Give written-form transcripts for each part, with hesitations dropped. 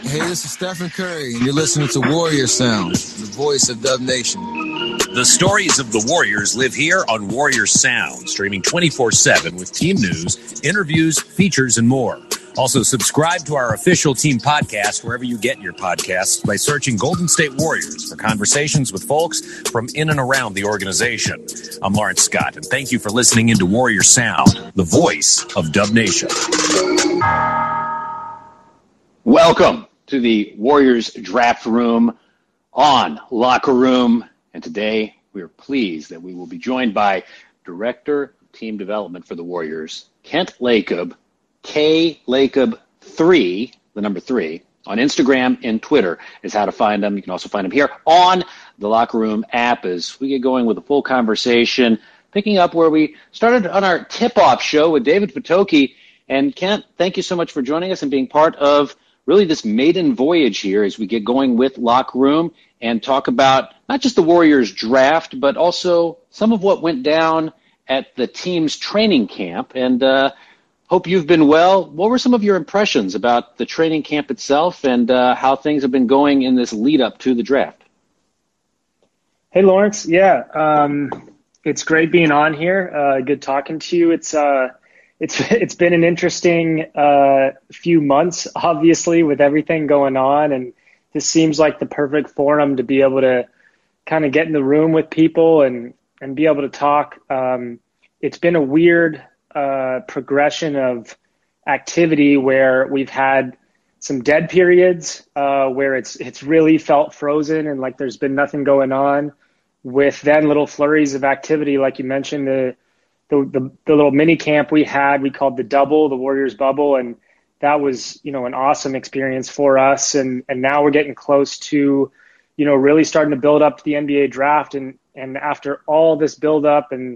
Hey, this is Stephen Curry, and you're listening to Warrior Sound, the voice of Dub Nation. The stories of the Warriors live here on Warrior Sound, streaming 24/7 with team news, interviews, features, and more. Also, subscribe to our official team podcast wherever you get your podcasts by searching Golden State Warriors for conversations with folks from in and around the organization. I'm Lawrence Scott, and thank you for listening into Warrior Sound, the voice of Dub Nation. Welcome to the Warriors draft room on Locker Room. And today we are pleased that we will be joined by Director of Team Development for the Warriors, Kent Lacob, K Lacob 3, the number 3, on Instagram and Twitter is how to find them. You can also find them here on the Locker Room app as we get going with a full conversation, picking up where we started on our tip-off show with David Fitoki. And Kent, thank you so much for joining us and being part of really this maiden voyage here as we get going with Locker Room and talk about not just the Warriors draft, but also some of what went down at the team's training camp. And hope you've been well. What were some of your impressions about the training camp itself and how things have been going in this lead up to the draft? Hey, Lawrence. Yeah, it's great being on here. Good talking to you. It's been an interesting few months, obviously, with everything going on, and this seems like the perfect forum to be able to kind of get in the room with people and be able to talk. It's been a weird progression of activity where we've had some dead periods where it's really felt frozen and like there's been nothing going on, with then little flurries of activity, like you mentioned, the little mini camp we had, we called the Double, the Warriors Bubble, and that was, an awesome experience for us. And now we're getting close to, really starting to build up to the NBA draft. And after all this build up and,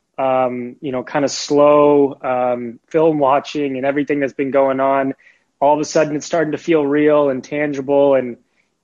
kind of slow film watching and everything that's been going on, all of a sudden it's starting to feel real and tangible. And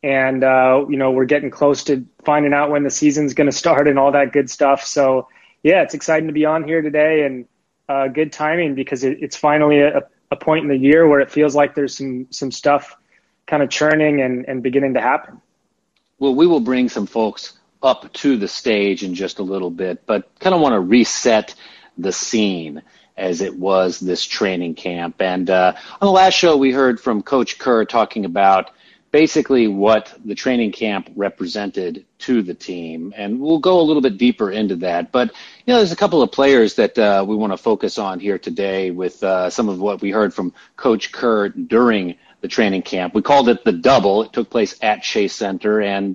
we're getting close to finding out when the season's going to start and all that good stuff. So, yeah, it's exciting to be on here today and good timing because it's finally a point in the year where it feels like there's some stuff kind of churning and beginning to happen. Well, we will bring some folks up to the stage in just a little bit, but kind of want to reset the scene as it was this training camp. And on the last show, we heard from Coach Kerr talking about basically what the training camp represented to the team. And we'll go a little bit deeper into that. But, there's a couple of players that we want to focus on here today with some of what we heard from Coach Kerr during the training camp. We called it the Double. It took place at Chase Center. And,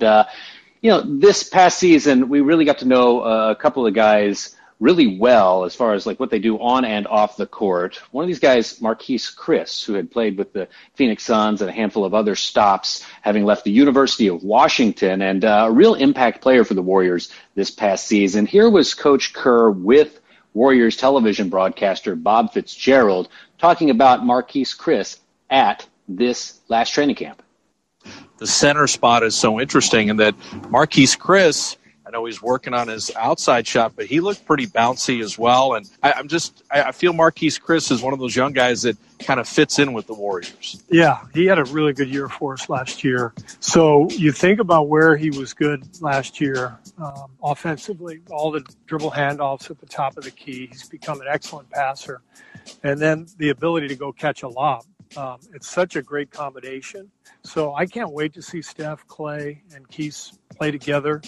this past season, we really got to know a couple of guys really well as far as like what they do on and off the court. One of these guys, Marquese Chriss, who had played with the Phoenix Suns and a handful of other stops, having left the University of Washington, and a real impact player for the Warriors this past season. Here was Coach Kerr with Warriors television broadcaster Bob Fitzgerald talking about Marquese Chriss at this last training camp. The center spot is so interesting in that Marquese Chriss, I know he's working on his outside shot, but he looked pretty bouncy as well. And I feel Marquese Chriss is one of those young guys that kind of fits in with the Warriors. Yeah, he had a really good year for us last year. So you think about where he was good last year offensively, all the dribble handoffs at the top of the key. He's become an excellent passer. And then the ability to go catch a lob. It's such a great combination. So I can't wait to see Steph, Clay, and Keith play together.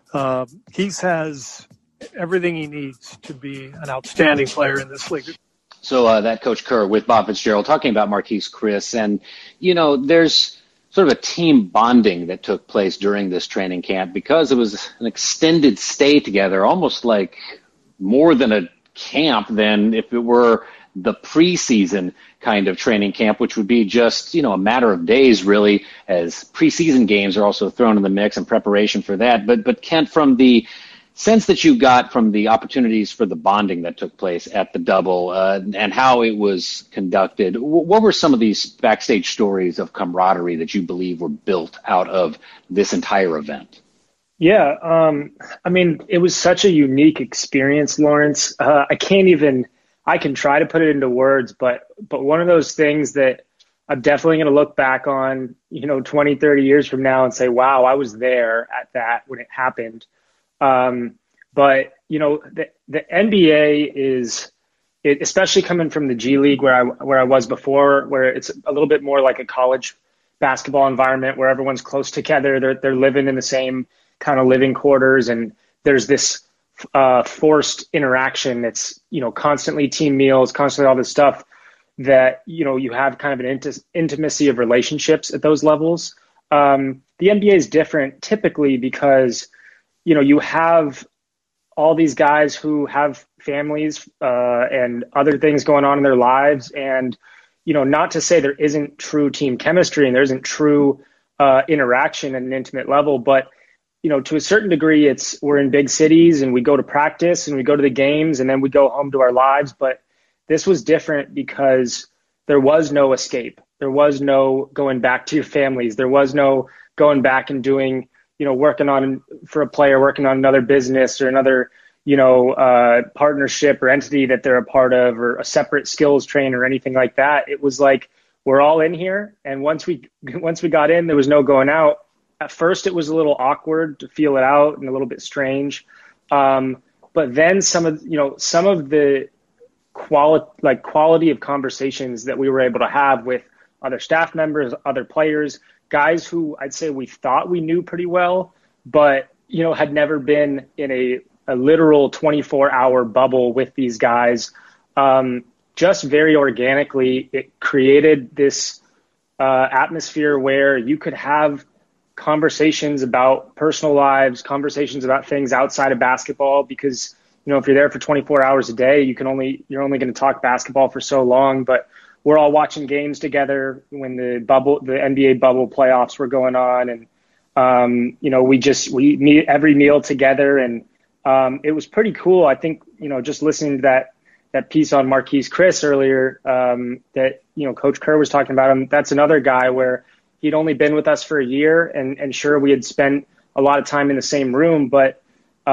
Keith has everything he needs to be an outstanding player in this league. So that Coach Kerr with Bob Fitzgerald talking about Marquese Chriss. And, there's sort of a team bonding that took place during this training camp because it was an extended stay together, almost like more than a camp than if it were the preseason kind of training camp, which would be just, a matter of days, really, as preseason games are also thrown in the mix in preparation for that. But Kent, from the sense that you got from the opportunities for the bonding that took place at the Double and how it was conducted, what were some of these backstage stories of camaraderie that you believe were built out of this entire event? Yeah, it was such a unique experience, Lawrence. I can try to put it into words, but one of those things that I'm definitely going to look back on, 20, 30 years from now and say, wow, I was there at that when it happened. But the NBA is, especially coming from the G League where I was before, where it's a little bit more like a college basketball environment where everyone's close together. They're living in the same kind of living quarters, and there's this forced interaction. It's, constantly team meals, constantly all this stuff that, you have kind of an intimacy of relationships at those levels. The NBA is different typically because, you have all these guys who have families and other things going on in their lives. And, not to say there isn't true team chemistry and there isn't true interaction at an intimate level, but, to a certain degree, we're in big cities and we go to practice and we go to the games and then we go home to our lives. But this was different because there was no escape. There was no going back to your families. There was no going back and doing, working on for a player, working on another business or another, partnership or entity that they're a part of, or a separate skills train or anything like that. It was like, we're all in here. And once we got in, there was no going out. At first, it was a little awkward to feel it out and a little bit strange. But then some of the quality of conversations that we were able to have with other staff members, other players, guys who I'd say we thought we knew pretty well, but, had never been in a literal 24-hour bubble with these guys. Just very organically, it created this atmosphere where you could have conversations about personal lives, conversations about things outside of basketball, because, if you're there for 24 hours a day, you're only going to talk basketball for so long. But we're all watching games together when the NBA bubble playoffs were going on. And, we meet every meal together, and it was pretty cool. I think, just listening to that piece on Marquese Chriss earlier, that, Coach Kerr was talking about him. That's another guy where he'd only been with us for a year, and sure, we had spent a lot of time in the same room, but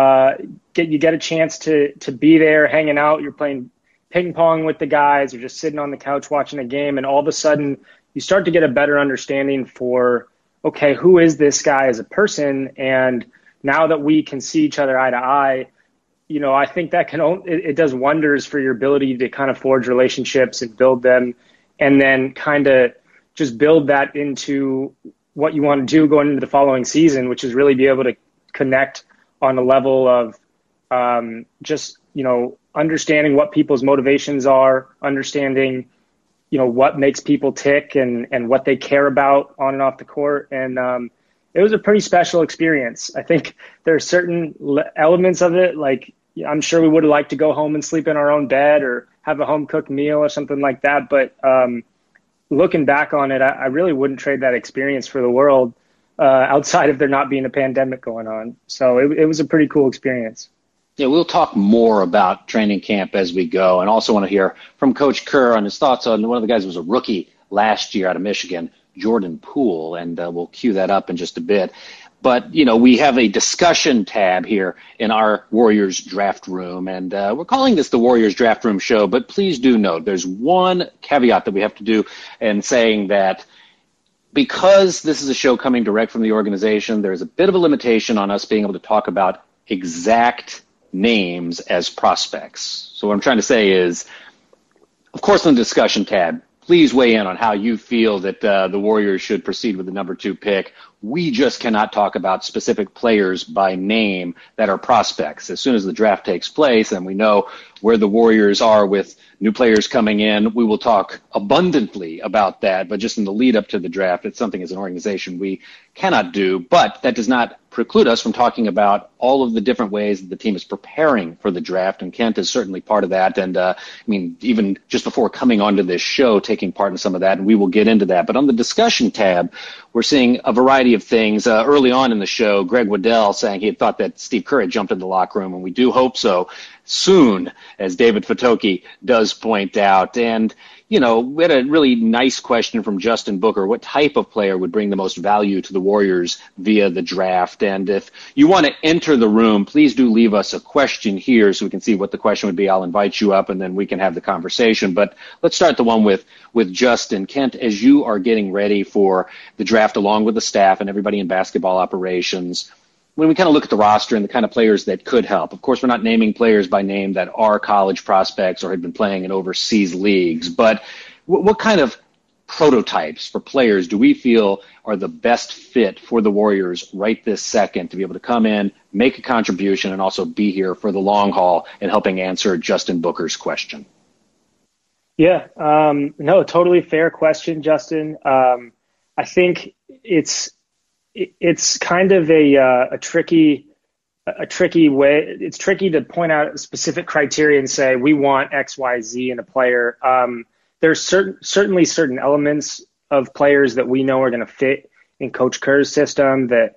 you get a chance to be there hanging out. You're playing ping pong with the guys, or just sitting on the couch watching a game, and all of a sudden you start to get a better understanding for, okay, who is this guy as a person? And now that we can see each other eye to eye, I think that it does wonders for your ability to kind of forge relationships and build them, and then kind of just build that into what you want to do going into the following season, which is really be able to connect on a level of just, understanding what people's motivations are, understanding, what makes people tick and what they care about on and off the court. And it was a pretty special experience. I think there are certain elements of it, like I'm sure we would have liked to go home and sleep in our own bed or have a home cooked meal or something like that. But looking back on it, I really wouldn't trade that experience for the world, outside of there not being a pandemic going on. So it was a pretty cool experience. Yeah, we'll talk more about training camp as we go, and also want to hear from Coach Kerr on his thoughts on one of the guys who was a rookie last year out of Michigan, Jordan Poole, and we'll cue that up in just a bit. But, we have a discussion tab here in our Warriors draft room, and we're calling this the Warriors draft room show, but please do note there's one caveat that we have to do, and saying that because this is a show coming direct from the organization, there's a bit of a limitation on us being able to talk about exact names as prospects. So what I'm trying to say is, of course, on the discussion tab, please weigh in on how you feel that the Warriors should proceed with the number 2 pick. We just cannot talk about specific players by name that are prospects. As soon as the draft takes place and we know where the Warriors are with new players coming in, we will talk abundantly about that. But just in the lead up to the draft, it's something as an organization we cannot do. But that does not preclude us from talking about all of the different ways that the team is preparing for the draft. And Kent is certainly part of that. And even just before coming onto this show, taking part in some of that, and we will get into that. But on the discussion tab, we're seeing a variety of things. Early on in the show, Greg Waddell saying he had thought that Steve Kerr had jumped in the locker room, and we do hope so soon, as David Fatoki does point out. And, we had a really nice question from Justin Booker. What type of player would bring the most value to the Warriors via the draft? And if you want to enter the room, please do leave us a question here so we can see what the question would be. I'll invite you up and then we can have the conversation. But let's start the one with Justin. Kent, as you are getting ready for the draft along with the staff and everybody in basketball operations, when we kind of look at the roster and the kind of players that could help, of course, we're not naming players by name that are college prospects or have been playing in overseas leagues, but what kind of prototypes for players do we feel are the best fit for the Warriors right this second to be able to come in, make a contribution, and also be here for the long haul and helping answer Justin Booker's question? Yeah, no, totally fair question, Justin. I think it's kind of a tricky way. It's tricky to point out a specific criteria and say we want X, Y, Z in a player. There's certainly certain elements of players that we know are going to fit in Coach Kerr's system that,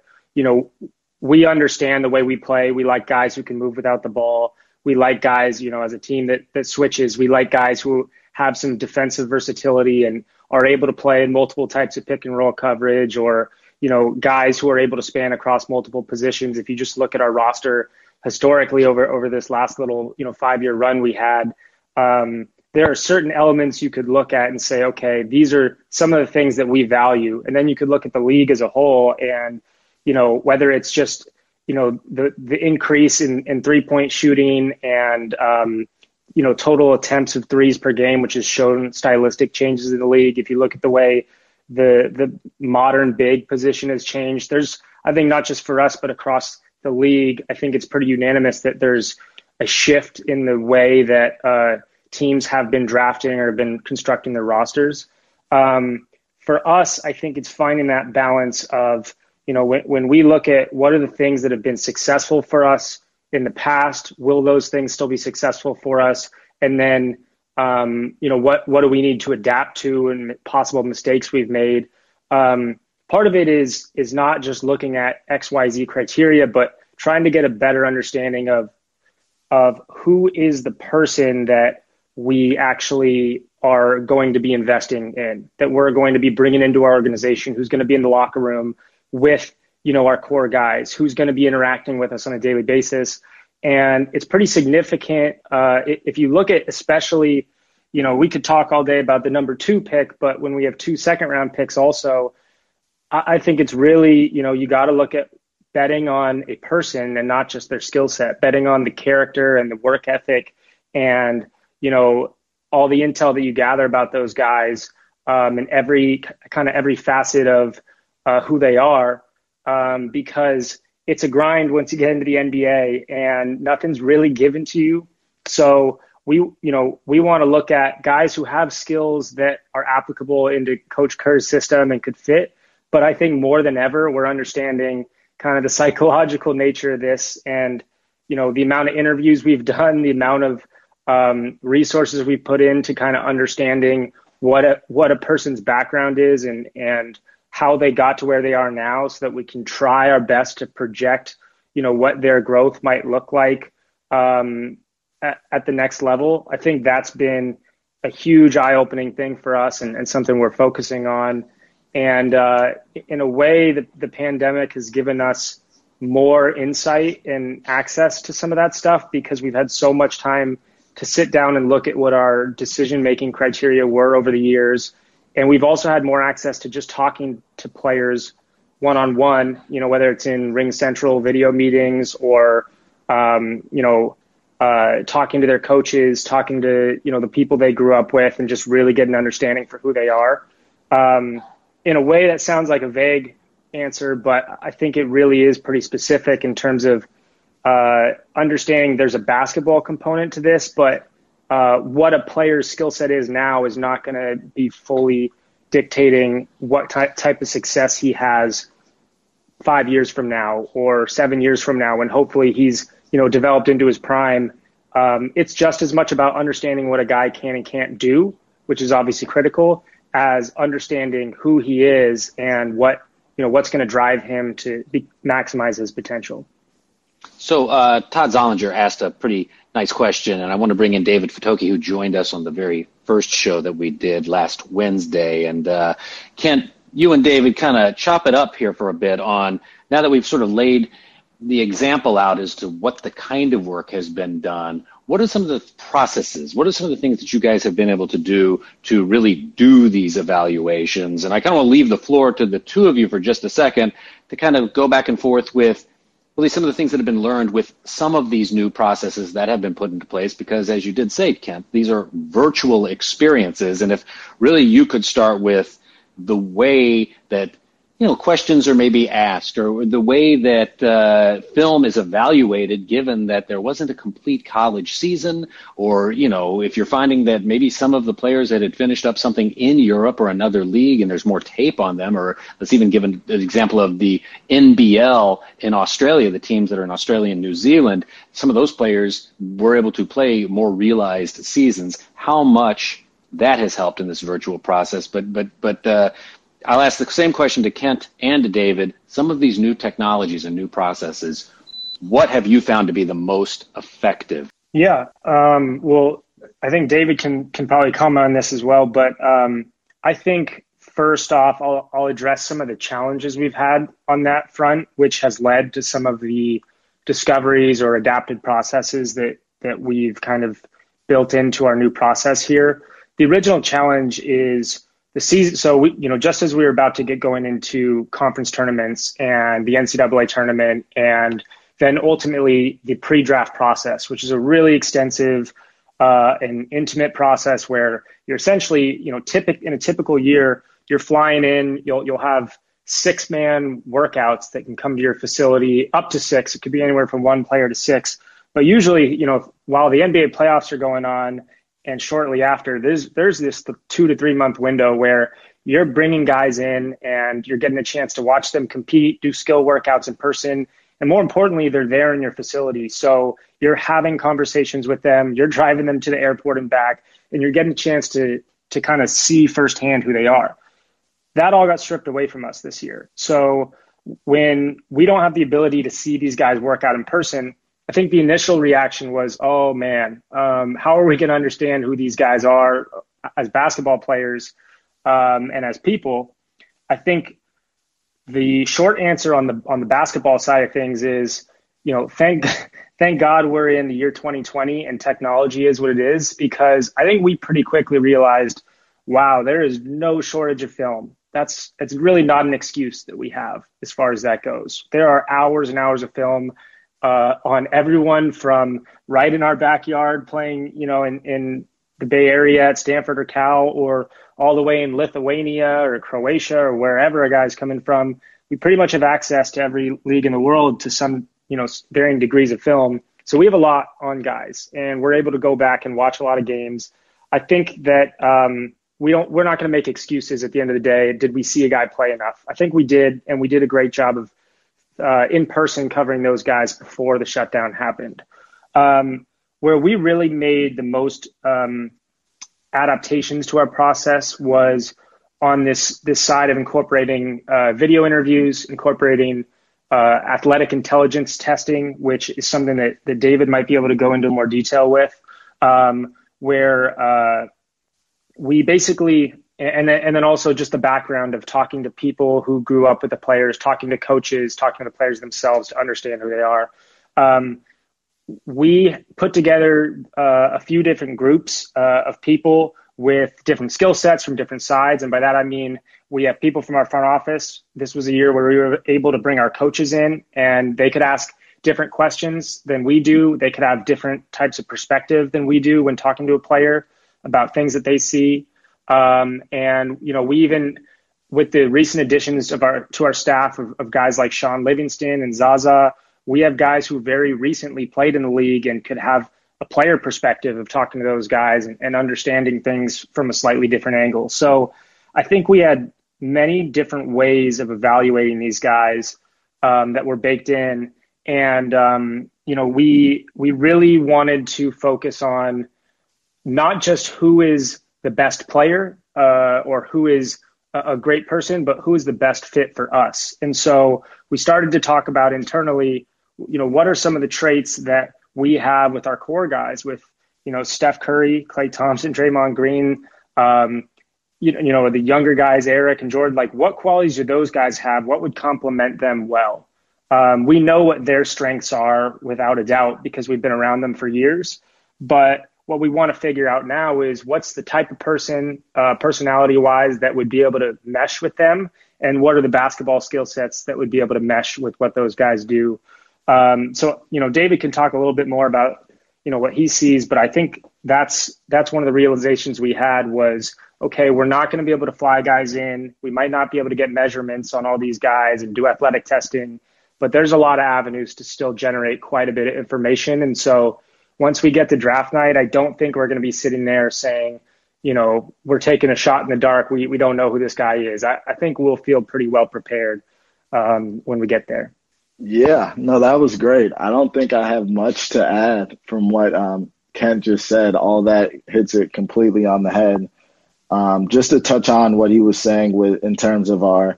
we understand the way we play. We like guys who can move without the ball. We like guys, as a team that switches. We like guys who have some defensive versatility and are able to play in multiple types of pick and roll coverage, or guys who are able to span across multiple positions. If you just look at our roster historically over this last little, 5-year run we had, there are certain elements you could look at and say, okay, these are some of the things that we value. And then you could look at the league as a whole and, whether it's just, the increase in 3-point shooting and, total attempts of threes per game, which has shown stylistic changes in the league. If you look at the way the modern big position has changed, there's, I think, not just for us, but across the league, I think it's pretty unanimous that there's a shift in the way that teams have been drafting or have been constructing their rosters. For us, I think it's finding that balance of, when we look at what are the things that have been successful for us in the past, will those things still be successful for us? And then, what do we need to adapt to and possible mistakes we've made? Part of it is not just looking at XYZ criteria, but trying to get a better understanding of who is the person that we actually are going to be investing in, that we're going to be bringing into our organization, who's going to be in the locker room with, our core guys, who's going to be interacting with us on a daily basis. And it's pretty significant. If you look at, especially, we could talk all day about the number 2 pick, but when we have 2 second-round picks also, I think it's really, you got to look at betting on a person and not just their skill set, betting on the character and the work ethic and, all the intel that you gather about those guys and every facet of who they are, because it's a grind once you get into the NBA and nothing's really given to you. So we want to look at guys who have skills that are applicable into Coach Kerr's system and could fit. But I think more than ever, we're understanding kind of the psychological nature of this and, the amount of interviews we've done, the amount of resources we've put into kind of understanding what a person's background is and how they got to where they are now so that we can try our best to project, what their growth might look like at the next level. I think that's been a huge eye-opening thing for us and something we're focusing on. And in a way, the pandemic has given us more insight and access to some of that stuff because we've had so much time to sit down and look at what our decision-making criteria were over the years. And we've also had more access to just talking to players one-on-one, whether it's in Ring Central video meetings or, talking to their coaches, talking to, the people they grew up with and just really get an understanding for who they are. In a way that sounds like a vague answer, but I think it really is pretty specific in terms of understanding there's a basketball component to this, but what a player's skill set is now is not going to be fully dictating what type of success he has 5 years from now or 7 years from now when hopefully he's, developed into his prime. It's just as much about understanding what a guy can and can't do, which is obviously critical, as understanding who he is and what's going to drive him to maximize his potential. So Todd Zollinger asked a pretty nice question, and I want to bring in David Fatoki, who joined us on the very first show that we did last Wednesday. And Kent, you and David kind of chop it up here for a bit on, now that we've sort of laid the example out as to what the kind of work has been done, what are some of the processes? What are some of the things that you guys have been able to do to really do these evaluations? And I kind of want to leave the floor to the two of you for just a second to kind of go back and forth with really some of the things that have been learned with some of these new processes that have been put into place, because as you did say, Kent, these are virtual experiences. And if really you could start with the way that questions are maybe asked, or the way that film is evaluated, given that there wasn't a complete college season, or, if you're finding that maybe some of the players that had finished up something in Europe or another league and there's more tape on them, or let's even give an example of the NBL in Australia, the teams that are in Australia and New Zealand, some of those players were able to play more realized seasons, how much that has helped in this virtual process. But I'll ask the same question to Kent and to David. Some of these new technologies and new processes, what have you found to be the most effective? Yeah, well, I think David can probably comment on this as well. But I think first off, I'll address some of the challenges we've had on that front, which has led to some of the discoveries or adapted processes that we've kind of built into our new process here. The original challenge is the season. So we, just as we were about to get going into conference tournaments and the NCAA tournament, and then ultimately the pre-draft process, which is a really extensive and intimate process where you're essentially, in a typical year, you're flying in, you'll have 6-man workouts that can come to your facility, up to 6. It could be anywhere from 1 player to 6. But usually, while the NBA playoffs are going on, and shortly after, there's this 2 to 3 month window where you're bringing guys in and you're getting a chance to watch them compete, do skill workouts in person. And more importantly, they're there in your facility. So you're having conversations with them, you're driving them to the airport and back, and you're getting a chance to kind of see firsthand who they are. That all got stripped away from us this year. So when we don't have the ability to see these guys work out in person, I think the initial reaction was, oh man, how are we going to understand who these guys are as basketball players and as people? I think the short answer on the basketball side of things is, thank God we're in the year 2020 and technology is what it is, because I think we pretty quickly realized, wow, there is no shortage of film. It's really not an excuse that we have as far as that goes. There are hours and hours of film on everyone from right in our backyard playing, in the Bay Area at Stanford or Cal, or all the way in Lithuania or Croatia or wherever a guy's coming from. We pretty much have access to every league in the world to some, varying degrees of film. So we have a lot on guys, and we're able to go back and watch a lot of games. I think that we're not going to make excuses at the end of the day. Did we see a guy play enough? I think we did, and we did a great job of in person covering those guys before the shutdown happened. Where we really made the most adaptations to our process was on this side of incorporating video interviews, incorporating athletic intelligence testing, which is something that David might be able to go into more detail with, where we basically, and then also just the background of talking to people who grew up with the players, talking to coaches, talking to the players themselves to understand who they are. We put together a few different groups of people with different skill sets from different sides. And by that, I mean, we have people from our front office. This was a year where we were able to bring our coaches in, and they could ask different questions than we do. They could have different types of perspective than we do when talking to a player about things that they see. And, we even, with the recent additions to our staff of guys like Sean Livingston and Zaza, we have guys who very recently played in the league and could have a player perspective of talking to those guys and understanding things from a slightly different angle. So I think we had many different ways of evaluating these guys that were baked in. And, we really wanted to focus on not just who is the best player or who is a great person, but who is the best fit for us. And so we started to talk about internally, what are some of the traits that we have with our core guys, with, Steph Curry, Klay Thompson, Draymond Green, the younger guys, Eric and Jordan, like what qualities do those guys have? What would complement them well? We know what their strengths are without a doubt because we've been around them for years. But what we want to figure out now is what's the type of person, personality-wise, that would be able to mesh with them, and what are the basketball skill sets that would be able to mesh with what those guys do. So David can talk a little bit more about, what he sees, but I think that's one of the realizations we had was, okay, we're not going to be able to fly guys in. We might not be able to get measurements on all these guys and do athletic testing, but there's a lot of avenues to still generate quite a bit of information. And so once we get to draft night, I don't think we're going to be sitting there saying, we're taking a shot in the dark. We don't know who this guy is. I think we'll feel pretty well prepared when we get there. Yeah, no, that was great. I don't think I have much to add from what Kent just said. All that hits it completely on the head. Just to touch on what he was saying in terms of our,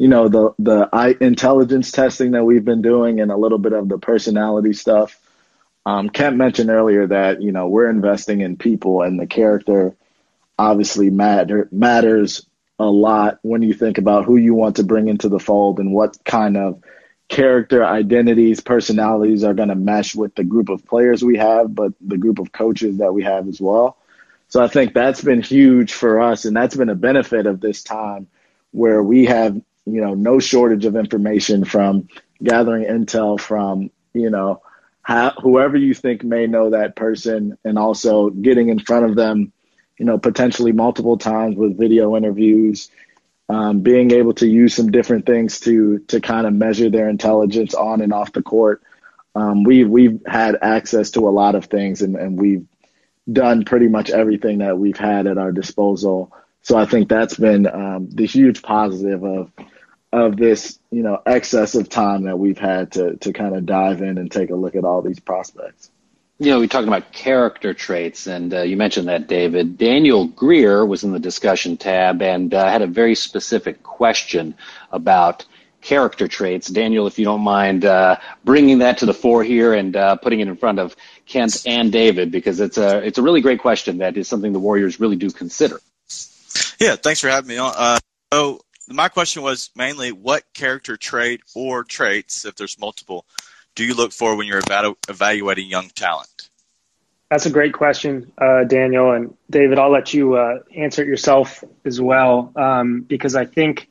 the intelligence testing that we've been doing and a little bit of the personality stuff. Kent mentioned earlier that, we're investing in people, and the character obviously matters a lot when you think about who you want to bring into the fold and what kind of character, identities, personalities are going to mesh with the group of players we have, but the group of coaches that we have as well. So I think that's been huge for us, and that's been a benefit of this time where we have, no shortage of information from gathering intel from, whoever you think may know that person, and also getting in front of them, potentially multiple times with video interviews, being able to use some different things to kind of measure their intelligence on and off the court. We've had access to a lot of things, and we've done pretty much everything that we've had at our disposal. So I think that's been the huge positive of this, excess of time that we've had to kind of dive in and take a look at all these prospects. We're talking about character traits, and you mentioned that, David. Daniel Greer was in the discussion tab and had a very specific question about character traits. Daniel, if you don't mind bringing that to the fore here and putting it in front of Kent and David, because it's a really great question that is something the Warriors really do consider. Yeah, thanks for having me on. So my question was mainly what character trait or traits, if there's multiple, do you look for when you're evaluating young talent? That's a great question, Daniel. And David, I'll let you answer it yourself as well, because I think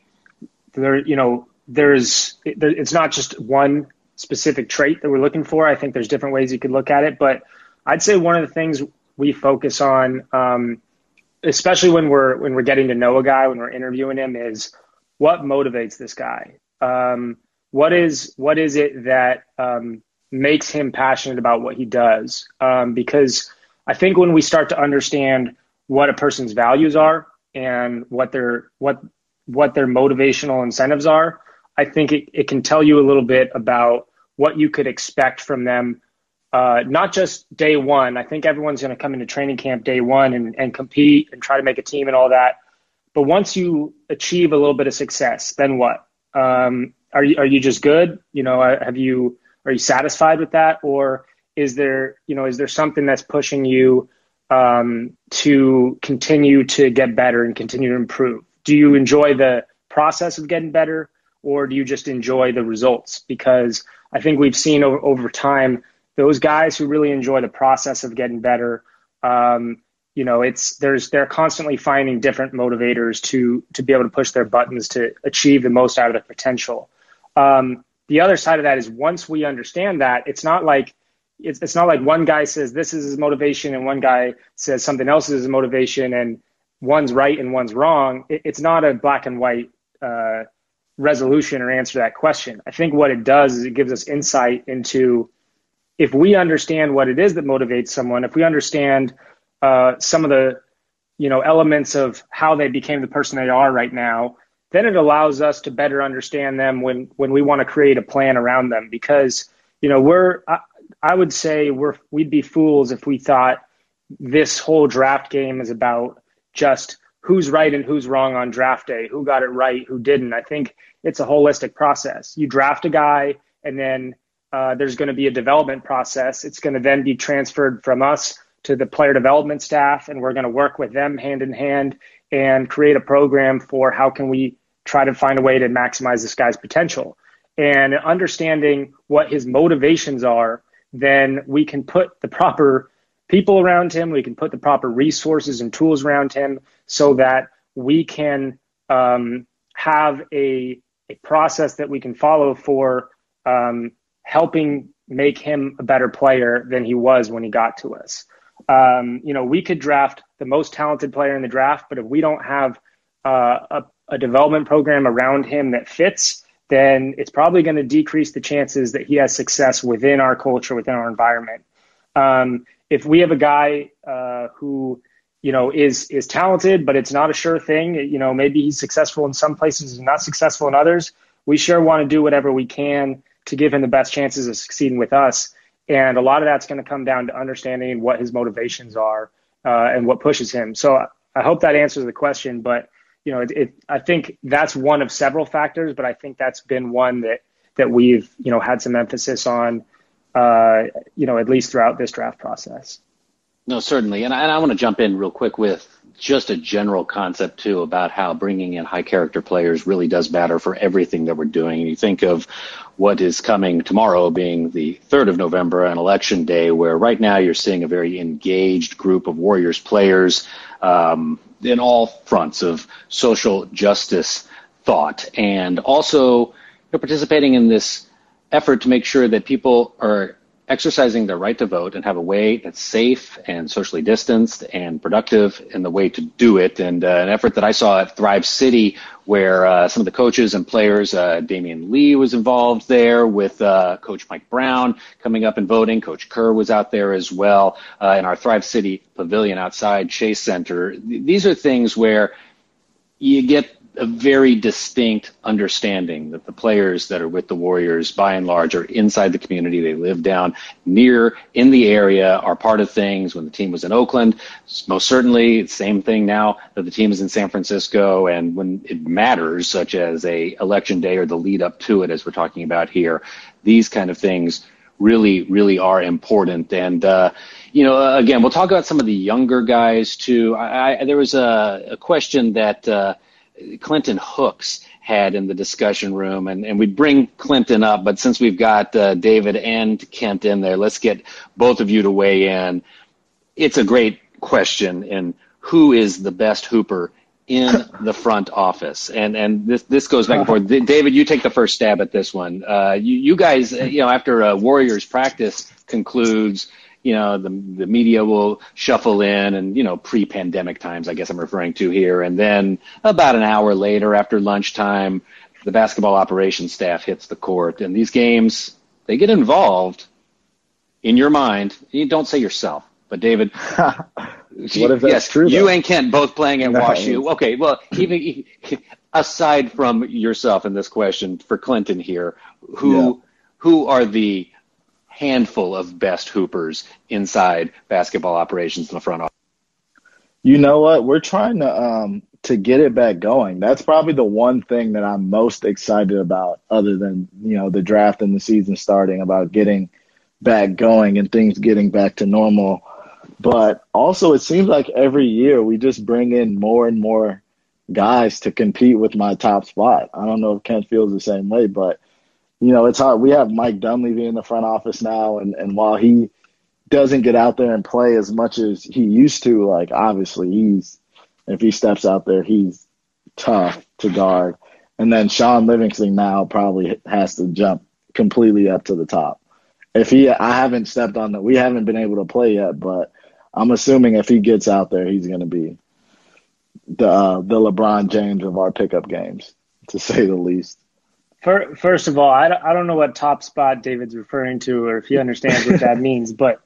it's not just one specific trait that we're looking for. I think there's different ways you could look at it. But I'd say one of the things we focus on, especially when we're getting to know a guy, when we're interviewing him, is what motivates this guy. What is it that makes him passionate about what he does? Because I think when we start to understand what a person's values are and what their motivational incentives are, I think it can tell you a little bit about what you could expect from them, not just day one. I think everyone's going to come into training camp day one and compete and try to make a team and all that. But once you achieve a little bit of success, then what? Are you just good? Are you satisfied with that? Or is there something that's pushing you to continue to get better and continue to improve? Do you enjoy the process of getting better, or do you just enjoy the results? Because I think we've seen over time, those guys who really enjoy the process of getting better, they're constantly finding different motivators to be able to push their buttons to achieve the most out of their potential. The other side of that is once we understand that, it's not like one guy says this is his motivation and one guy says something else is his motivation and one's right and one's wrong. It's not a black and white resolution or answer to that question. I think what it does is it gives us insight into, if we understand what it is that motivates someone, if we understand some of the elements of how they became the person they are right now, then it allows us to better understand them when we want to create a plan around them. Because I would say we'd be fools if we thought this whole draft game is about just who's right and who's wrong on draft day, who got it right, who didn't. I think it's a holistic process. You draft a guy, and then there's going to be a development process. It's going to then be transferred from us to the player development staff, and we're going to work with them hand in hand and create a program for how can we try to find a way to maximize this guy's potential. And understanding what his motivations are, then we can put the proper people around him, we can put the proper resources and tools around him so that we can have a process that we can follow for helping make him a better player than he was when he got to us. We could draft the most talented player in the draft, but if we don't have a development program around him that fits, then it's probably going to decrease the chances that he has success within our culture, within our environment. If we have a guy who, is talented, but it's not a sure thing, maybe he's successful in some places and not successful in others, we sure want to do whatever we can to give him the best chances of succeeding with us. And a lot of that's going to come down to understanding what his motivations are and what pushes him. So I hope that answers the question, but I think that's one of several factors, but I think that's been one that we've, had some emphasis on, at least throughout this draft process. No, certainly. And I want to jump in real quick with just a general concept, too, about how bringing in high character players really does matter for everything that we're doing. And you think of what is coming tomorrow being the 3rd of November, an election day, where right now you're seeing a very engaged group of Warriors players in all fronts of social justice thought, and also participating in this effort to make sure that people are exercising their right to vote and have a way that's safe and socially distanced and productive in the way to do it. And an effort that I saw at Thrive City, where some of the coaches and players, Damian Lee was involved there with Coach Mike Brown coming up and voting. Coach Kerr was out there as well in our Thrive City pavilion outside Chase Center. These are things where you get a very distinct understanding that the players that are with the Warriors, by and large, are inside the community. They live down near in the area, are part of things. When the team was in Oakland, most certainly, same thing now that the team is in San Francisco. And when it matters, such as a election day or the lead up to it, as we're talking about here, these kind of things really, really are important. And, again, we'll talk about some of the younger guys too. There was a question that Clinton Hooks had in the discussion room, and we'd bring Clinton up, but since we've got David and Kent in there, let's get both of you to weigh in. It's a great question, and who is the best hooper in the front office? And this goes back and forth. David, you take the first stab at this one. You guys, after a Warriors practice concludes, the media will shuffle in and, pre-pandemic times, I guess I'm referring to here. And then about an hour later after lunchtime, the basketball operations staff hits the court. And these games, they get involved in your mind. You don't say yourself, but David, what if that's true? You and Kent both playing at WashU. Okay, well, even aside from yourself in this question, for Clinton here, who are the handful of best hoopers inside basketball operations in the front office? You know what? We're trying to get it back going. That's probably the one thing that I'm most excited about, other than, the draft and the season starting, about getting back going and things getting back to normal. But also, it seems like every year we just bring in more and more guys to compete with my top spot. I don't know if Kent feels the same way, but it's hard. We have Mike Dunleavy in the front office now, and while he doesn't get out there and play as much as he used to, obviously if he steps out there, he's tough to guard. And then Sean Livingston now probably has to jump completely up to the top. We haven't been able to play yet, but I'm assuming if he gets out there, he's going to be the LeBron James of our pickup games, to say the least. First of all, I don't know what top spot David's referring to, or if he understands what that means. But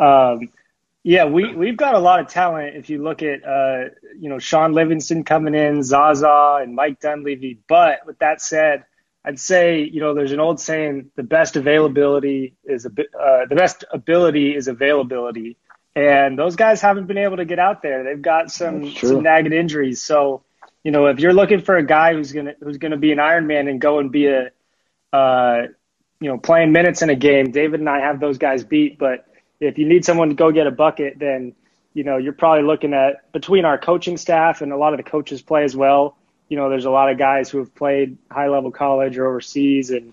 we've got a lot of talent. If you look at Sean Livingston coming in, Zaza, and Mike Dunleavy. But with that said, I'd say there's an old saying: the best ability is availability. And those guys haven't been able to get out there. They've got some nagging injuries. So, if you're looking for a guy who's gonna be an Iron Man and go and be a playing minutes in a game, David and I have those guys beat. But if you need someone to go get a bucket, then, you're probably looking at, between our coaching staff and a lot of the coaches play as well. There's a lot of guys who have played high-level college or overseas. And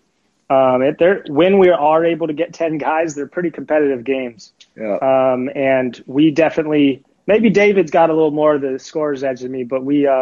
when we are able to get 10 guys, they're pretty competitive games. Yeah. And we definitely – maybe David's got a little more of the scorer's edge than me, but we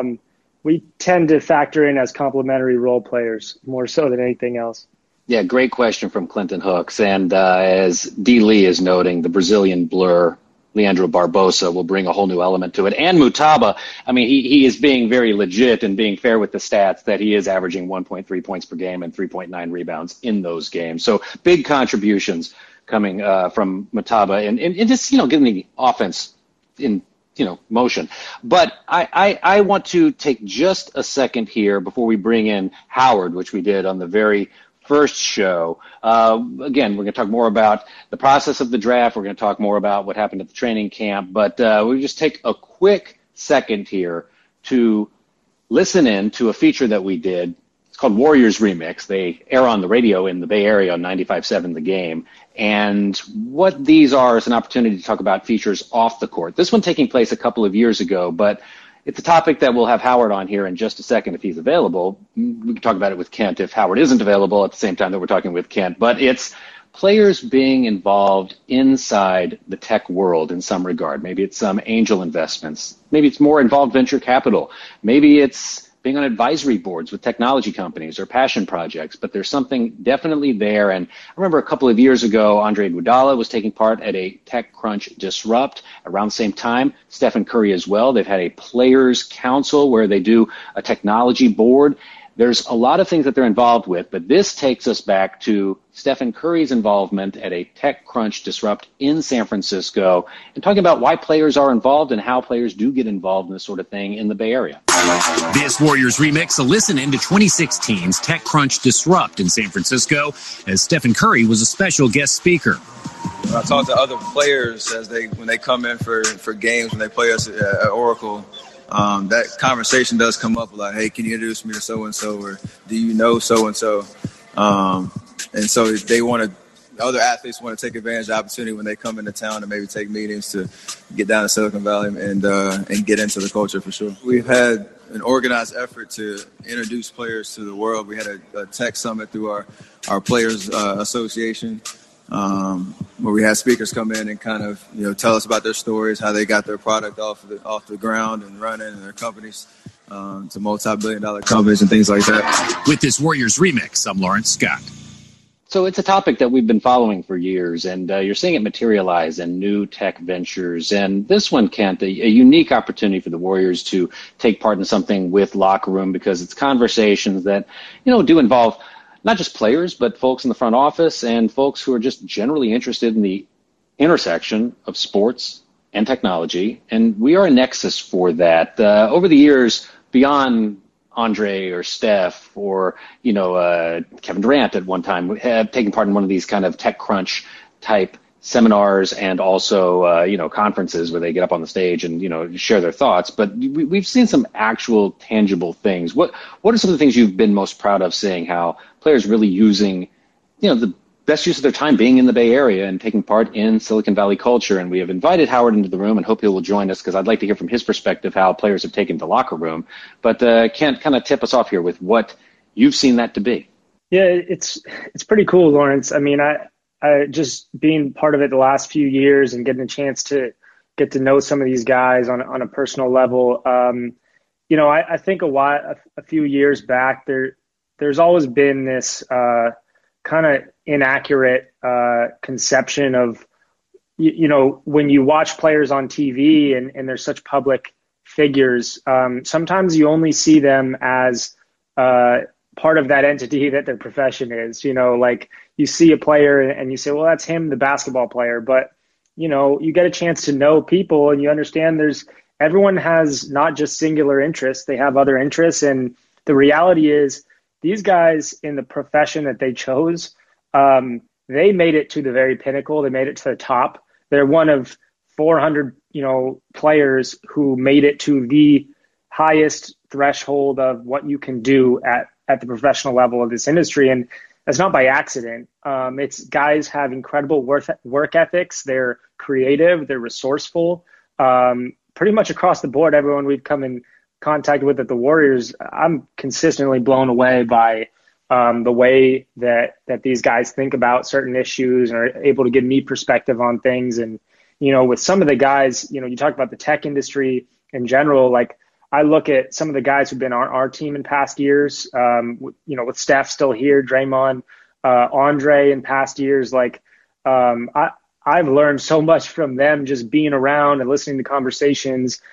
tend to factor in as complementary role players more so than anything else. Yeah, great question from Clinton Hooks. And as D. Lee is noting, the Brazilian blur, Leandro Barbosa, will bring a whole new element to it. And Mutaba, I mean, he is being very legit and being fair with the stats that he is averaging 1.3 points per game and 3.9 rebounds in those games. So big contributions coming from Mutaba and just, getting the offense in, motion. But I want to take just a second here before we bring in Howard, which we did on the very first show. Again, we're going to talk more about the process of the draft. We're going to talk more about what happened at the training camp. But we'll just take a quick second here to listen in to a feature that we did. It's called Warriors Remix. They air on the radio in the Bay Area on 95.7 The Game. And what these are is an opportunity to talk about features off the court. This one taking place a couple of years ago, but it's a topic that we'll have Howard on here in just a second if he's available. We can talk about it with Kent if Howard isn't available at the same time that we're talking with Kent. But it's players being involved inside the tech world in some regard. Maybe it's some angel investments. Maybe it's more involved venture capital. Maybe it's being on advisory boards with technology companies or passion projects, but there's something definitely there. And I remember a couple of years ago, Andre Iguodala was taking part at a TechCrunch Disrupt around the same time. Stephen Curry as well. They've had a players council where they do a technology board. There's a lot of things that they're involved with, but this takes us back to Stephen Curry's involvement at a TechCrunch Disrupt in San Francisco and talking about why players are involved and how players do get involved in this sort of thing in the Bay Area. This Warriors Remix, a listen into 2016's TechCrunch Disrupt in San Francisco as Stephen Curry was a special guest speaker. When I talk to other players when they come in for games, when they play us at Oracle, that conversation does come up like, hey, can you introduce me to so-and-so, or do you know so-and-so? And so other athletes want to take advantage of the opportunity when they come into town to maybe take meetings to get down to Silicon Valley and get into the culture for sure. We've had an organized effort to introduce players to the world. We had a tech summit through our Players Association, where we had speakers come in and kind of tell us about their stories, how they got their product off the ground and running, and their companies to multi-billion-dollar companies and things like that. With this Warriors Remix, I'm Lawrence Scott. So it's a topic that we've been following for years, and you're seeing it materialize in new tech ventures. And this one, Kent, a unique opportunity for the Warriors to take part in something with Locker Room, because it's conversations that, do involve not just players, but folks in the front office and folks who are just generally interested in the intersection of sports and technology. And we are a nexus for that. Over the years, beyond Andre or Steph or, Kevin Durant at one time have taken part in one of these kind of TechCrunch type seminars and also, conferences where they get up on the stage and, share their thoughts. But we've seen some actual tangible things. What are some of the things you've been most proud of seeing how players really using, the best use of their time being in the Bay Area and taking part in Silicon Valley culture? And we have invited Howard into the room and hope he will join us because I'd like to hear from his perspective how players have taken to Locker Room. But Kent, kind of tip us off here with what you've seen that to be. Yeah, it's pretty cool, Lawrence. I mean, I just being part of it the last few years and getting a chance to get to know some of these guys on a personal level. I think a few years back there's always been this kind of inaccurate conception of, when you watch players on TV and they're such public figures, sometimes you only see them as part of that entity that their profession is. Like you see a player and you say, well, that's him, the basketball player. But, you get a chance to know people and you understand everyone has not just singular interests, they have other interests. And the reality is these guys in the profession that they chose, they made it to the very pinnacle. They made it to the top. They're one of 400, players who made it to the highest threshold of what you can do at the professional level of this industry. And that's not by accident. It's guys have incredible work ethics. They're creative. They're resourceful. Pretty much across the board, everyone we've come in contact with at the Warriors, I'm consistently blown away by the way that these guys think about certain issues and are able to give me perspective on things. And, with some of the guys, you talk about the tech industry in general, like I look at some of the guys who've been on our team in past years, with Steph still here, Draymond, Andre in past years, like I've learned so much from them just being around and listening to conversations.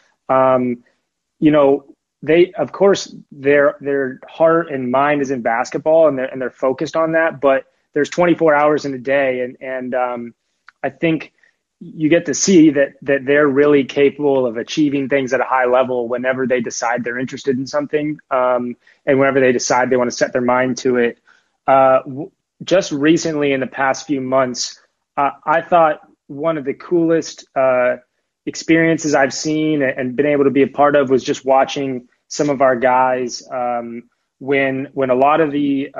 They, of course, their heart and mind is in basketball, and they're focused on that. But there's 24 hours in a day, and I think you get to see that they're really capable of achieving things at a high level whenever they decide they're interested in something, and whenever they decide they want to set their mind to it. Just recently, in the past few months, I thought one of the coolest experiences I've seen and been able to be a part of was just watching some of our guys when a lot of the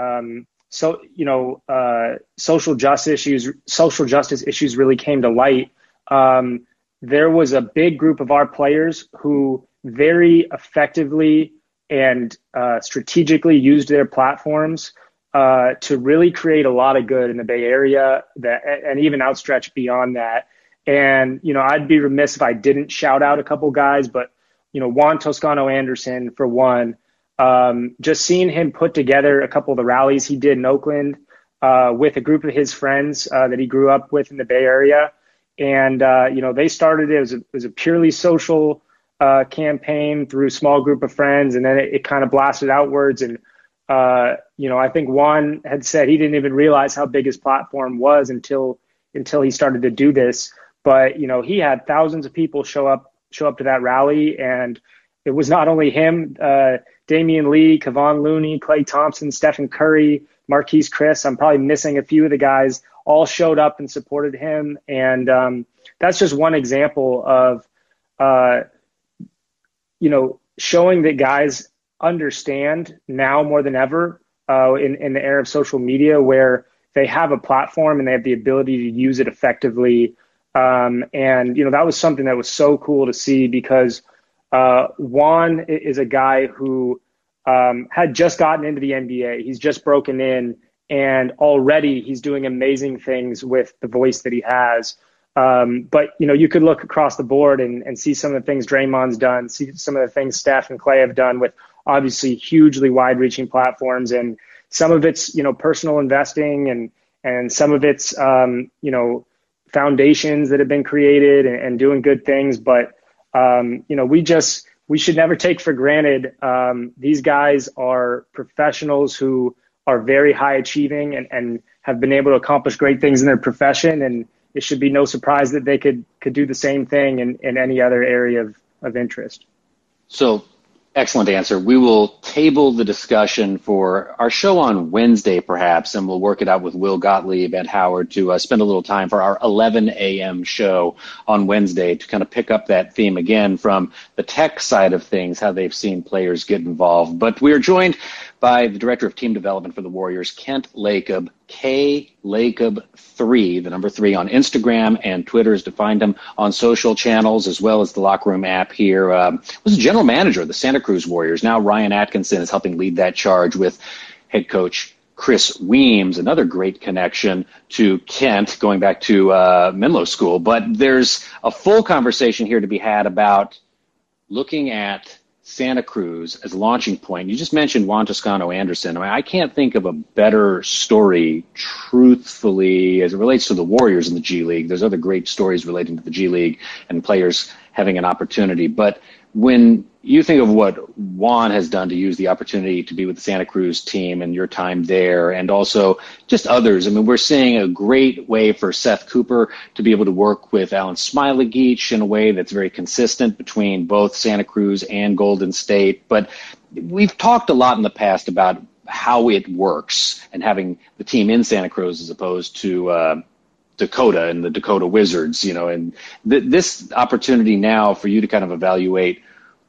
social justice issues really came to light. There was a big group of our players who very effectively and strategically used their platforms to really create a lot of good in the Bay Area and even outstretch beyond that. And, I'd be remiss if I didn't shout out a couple guys, but, Juan Toscano-Anderson, for one, just seeing him put together a couple of the rallies he did in Oakland with a group of his friends that he grew up with in the Bay Area. And, they started it was a purely social campaign through a small group of friends, and then it kind of blasted outwards. And, I think Juan had said he didn't even realize how big his platform was until he started to do this. But, he had thousands of people show up to that rally. And it was not only him, Damian Lee, Kevon Looney, Klay Thompson, Stephen Curry, Marquise Chris. I'm probably missing a few of the guys, all showed up and supported him. And that's just one example of, showing that guys understand now more than ever in the era of social media, where they have a platform and they have the ability to use it effectively. And, that was something that was so cool to see, because Juan is a guy who had just gotten into the NBA. He's just broken in, and already he's doing amazing things with the voice that he has. But, you could look across the board and see some of the things Draymond's done, see some of the things Steph and Klay have done with obviously hugely wide-reaching platforms. And some of it's, personal investing, and some of it's, foundations that have been created and doing good things. But, we should never take for granted. These guys are professionals who are very high achieving and have been able to accomplish great things in their profession. And it should be no surprise that they could do the same thing in any other area of interest. So, excellent answer. We will table the discussion for our show on Wednesday, perhaps, and we'll work it out with Will Gottlieb at Howard to spend a little time for our 11 a.m. show on Wednesday to kind of pick up that theme again from the tech side of things, how they've seen players get involved. But we are joined by the Director of Team Development for the Warriors, Kent Lacob, K-Lacob3, the number 3 on Instagram and Twitter is to find him on social channels, as well as the Locker Room app here. Was a general manager of the Santa Cruz Warriors. Now Ryan Atkinson is helping lead that charge with head coach Chris Weems, another great connection to Kent, going back to Menlo School. But there's a full conversation here to be had about looking at Santa Cruz as a launching point. You just mentioned Juan Toscano-Anderson. I can't think of a better story, truthfully, as it relates to the Warriors in the G League. There's other great stories relating to the G League and players having an opportunity. But when you think of what Juan has done to use the opportunity to be with the Santa Cruz team and your time there, and also just others, we're seeing a great way for Seth Cooper to be able to work with Alan Smailagic in a way that's very consistent between both Santa Cruz and Golden State. But we've talked a lot in the past about how it works and having the team in Santa Cruz as opposed to Dakota and the Dakota Wizards, and this opportunity now for you to kind of evaluate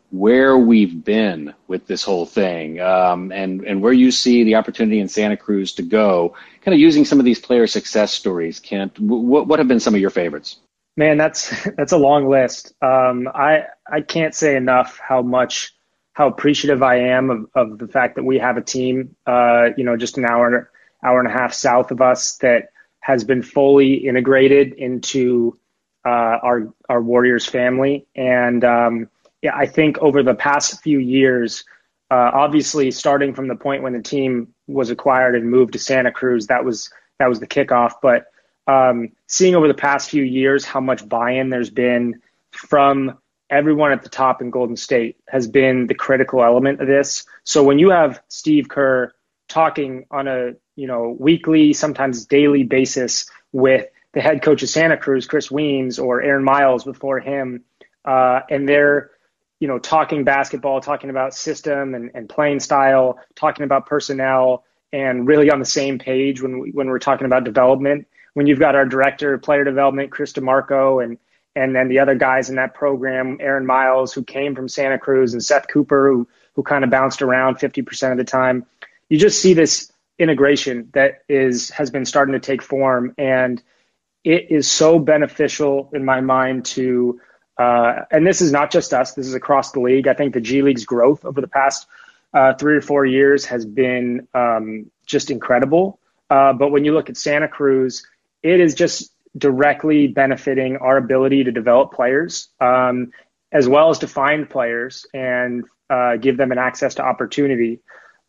where we've been with this whole thing, and where you see the opportunity in Santa Cruz to go, kind of using some of these player success stories. Kent, what have been some of your favorites? Man, that's a long list. I can't say enough how appreciative I am of the fact that we have a team, just an hour and a half south of us that has been fully integrated into our Warriors family. And I think over the past few years, obviously starting from the point when the team was acquired and moved to Santa Cruz, that was the kickoff. But seeing over the past few years how much buy-in there's been from everyone at the top in Golden State has been the critical element of this. So when you have Steve Kerr talking on a weekly, sometimes daily basis with the head coach of Santa Cruz, Chris Weems, or Aaron Miles before him, and they're talking basketball, talking about system and playing style, talking about personnel, and really on the same page when we're talking about development. When you've got our director of player development, Chris DeMarco, and then the other guys in that program, Aaron Miles, who came from Santa Cruz, and Seth Cooper, who kind of bounced around 50% of the time. You just see this integration that has been starting to take form, and it is so beneficial in my mind to and this is not just us, this is across the league. I think the G League's growth over the past 3 or 4 years has been just incredible. But when you look at Santa Cruz, it is just directly benefiting our ability to develop players, as well as to find players and give them an access to opportunity.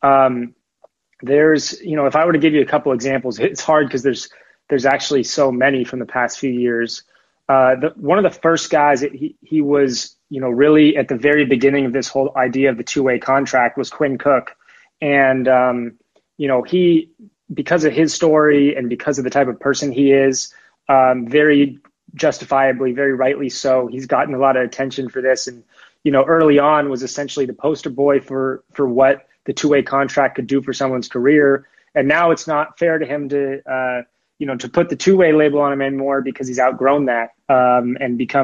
There's, if I were to give you a couple examples, it's hard because there's actually so many from the past few years. One of the first guys that he was, really at the very beginning of this whole idea of the two-way contract was Quinn Cook. And, he, because of his story and because of the type of person he is, very justifiably, very rightly so, he's gotten a lot of attention for this. And, early on was essentially the poster boy for what the two-way contract could do for someone's career. And now it's not fair to him to put the two-way label on him anymore because he's outgrown that and become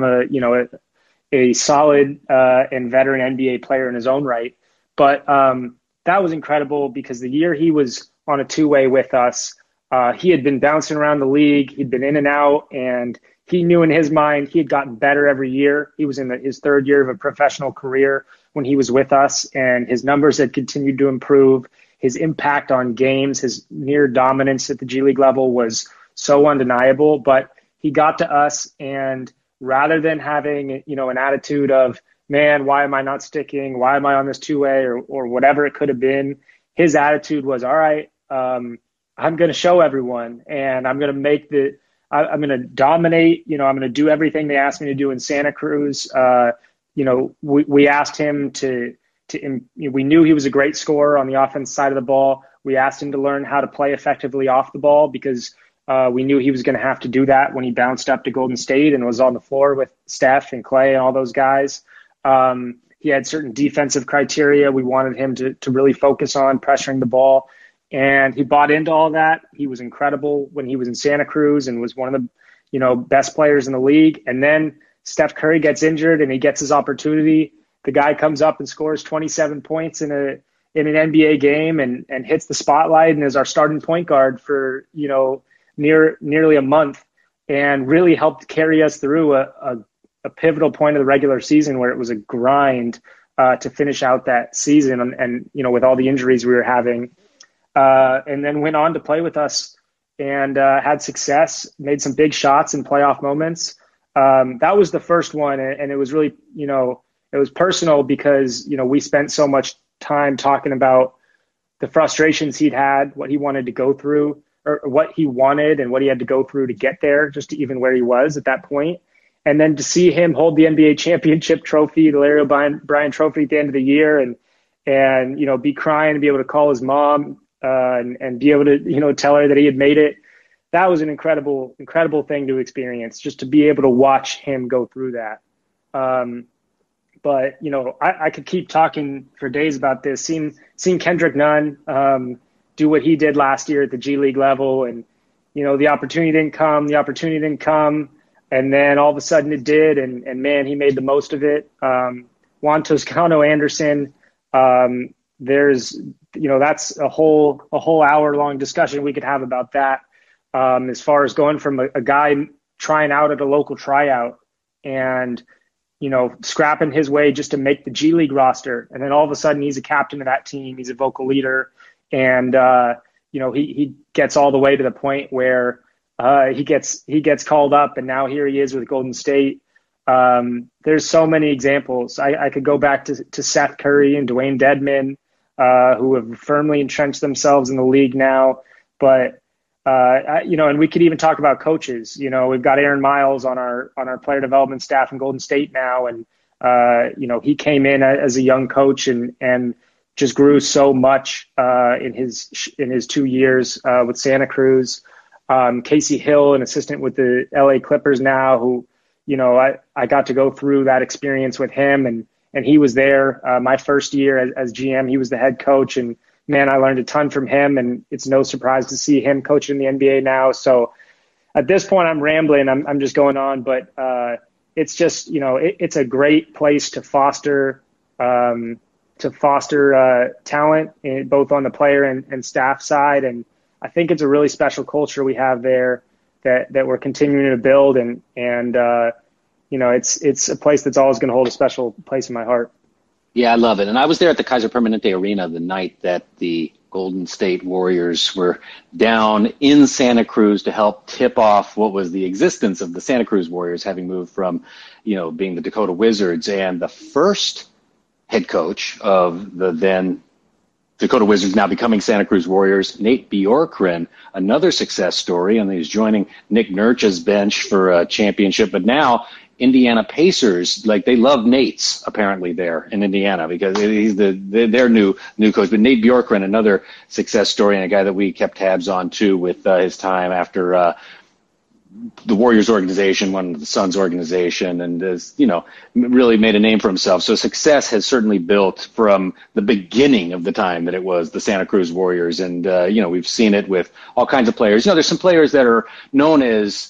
a solid and veteran NBA player in his own right. But that was incredible because the year he was on a two-way with us, he had been bouncing around the league. He'd been in and out, and he knew in his mind he had gotten better every year. He was in his third year of a professional career when he was with us, and his numbers had continued to improve. His impact on games, his near dominance at the G League level was so undeniable. But he got to us, and rather than having, an attitude of, man, why am I not sticking? Why am I on this two-way or whatever it could have been? His attitude was, all right, I'm going to show everyone, and I'm going to I'm going to dominate. I'm going to do everything they asked me to do in Santa Cruz. We asked him we knew he was a great scorer on the offense side of the ball. We asked him to learn how to play effectively off the ball because we knew he was going to have to do that when he bounced up to Golden State and was on the floor with Steph and Clay and all those guys. He had certain defensive criteria we wanted him to really focus on, pressuring the ball. And he bought into all that. He was incredible when he was in Santa Cruz and was one of the, best players in the league. And then Steph Curry gets injured and he gets his opportunity. The guy comes up and scores 27 points in an NBA game and hits the spotlight and is our starting point guard for, nearly a month, and really helped carry us through a pivotal point of the regular season where it was a grind to finish out that season and with all the injuries we were having. And then went on to play with us and had success, made some big shots in playoff moments. That was the first one. And it was really, it was personal because, we spent so much time talking about the frustrations he'd had, what he wanted to go through, or what he wanted and what he had to go through to get there, just to even where he was at that point. And then to see him hold the NBA championship trophy, the Larry O'Brien trophy at the end of the year and be crying and be able to call his mom and be able to, tell her that he had made it. That was an incredible thing to experience, just to be able to watch him go through that. But, I could keep talking for days about this, seeing Kendrick Nunn do what he did last year at the G League level. And, the opportunity didn't come. And then all of a sudden it did. And man, he made the most of it. Juan Toscano Anderson, there's, that's a whole hour long discussion we could have about that. As far as going from a guy trying out at a local tryout and, scrapping his way just to make the G League roster. And then all of a sudden he's a captain of that team. He's a vocal leader. And, he gets all the way to the point where he gets called up, and now here he is with Golden State. There's so many examples. I could go back to Seth Curry and Dwayne Dedmon, who have firmly entrenched themselves in the league now. But, and we could even talk about coaches. We've got Aaron Miles on our player development staff in Golden State now. And, he came in as a young coach and just grew so much in his 2 years with Santa Cruz. Casey Hill, an assistant with the LA Clippers now, who, I got to go through that experience with him, and he was there my first year as GM. He was the head coach, and man, I learned a ton from him, and it's no surprise to see him coaching the NBA now. So at this point, I'm rambling. I'm just going on, but it's just, it's a great place to foster talent, both on the player and staff side. And I think it's a really special culture we have there that we're continuing to build. And it's a place that's always going to hold a special place in my heart. Yeah, I love it. And I was there at the Kaiser Permanente Arena the night that the Golden State Warriors were down in Santa Cruz to help tip off what was the existence of the Santa Cruz Warriors, having moved from, being the Dakota Wizards. And the first head coach of the then Dakota Wizards, now becoming Santa Cruz Warriors, Nate Bjorkgren, another success story, and he's joining Nick Nurse's bench for a championship. But now Indiana Pacers, they love Nate's apparently there in Indiana because he's their new coach. But Nate Bjorkgren, another success story, and a guy that we kept tabs on too with his time after the Warriors organization, one of the Suns organization, and has, really made a name for himself. So success has certainly built from the beginning of the time that it was the Santa Cruz Warriors. And, we've seen it with all kinds of players. There's some players that are known as,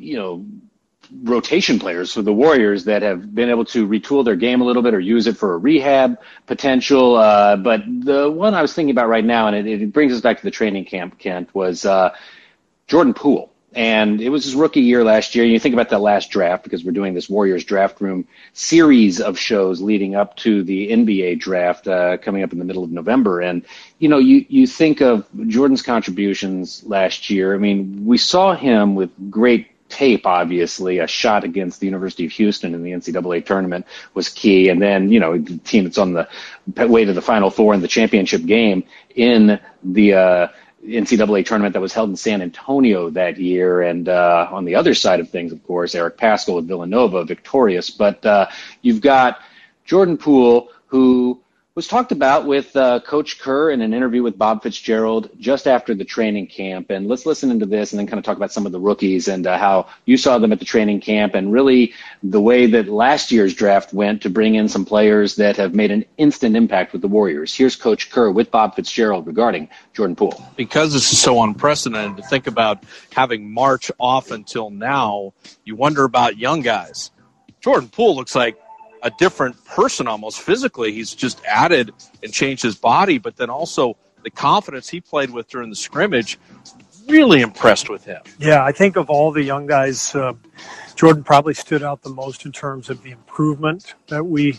rotation players for the Warriors that have been able to retool their game a little bit or use it for a rehab potential. But the one I was thinking about right now, and it brings us back to the training camp, Kent, was Jordan Poole. And it was his rookie year last year. You think about that last draft, because we're doing this Warriors Draft Room series of shows leading up to the NBA draft coming up in the middle of November. And, you think of Jordan's contributions last year. I mean, we saw him with great tape, obviously. A shot against the University of Houston in the NCAA tournament was key. And then, the team that's on the way to the Final Four in the championship game in the NCAA tournament that was held in San Antonio that year. And on the other side of things, of course, Eric Paschall with Villanova, victorious. But you've got Jordan Poole, who was talked about with Coach Kerr in an interview with Bob Fitzgerald just after the training camp. And let's listen into this and then kind of talk about some of the rookies and how you saw them at the training camp and really the way that last year's draft went to bring in some players that have made an instant impact with the Warriors. Here's Coach Kerr with Bob Fitzgerald regarding Jordan Poole. Because this is so unprecedented to think about having March off until now, you wonder about young guys. Jordan Poole looks like a different person almost physically. He's just added and changed his body, but then also the confidence he played with during the scrimmage, really impressed with him. Yeah, I think of all the young guys, Jordan probably stood out the most in terms of the improvement that we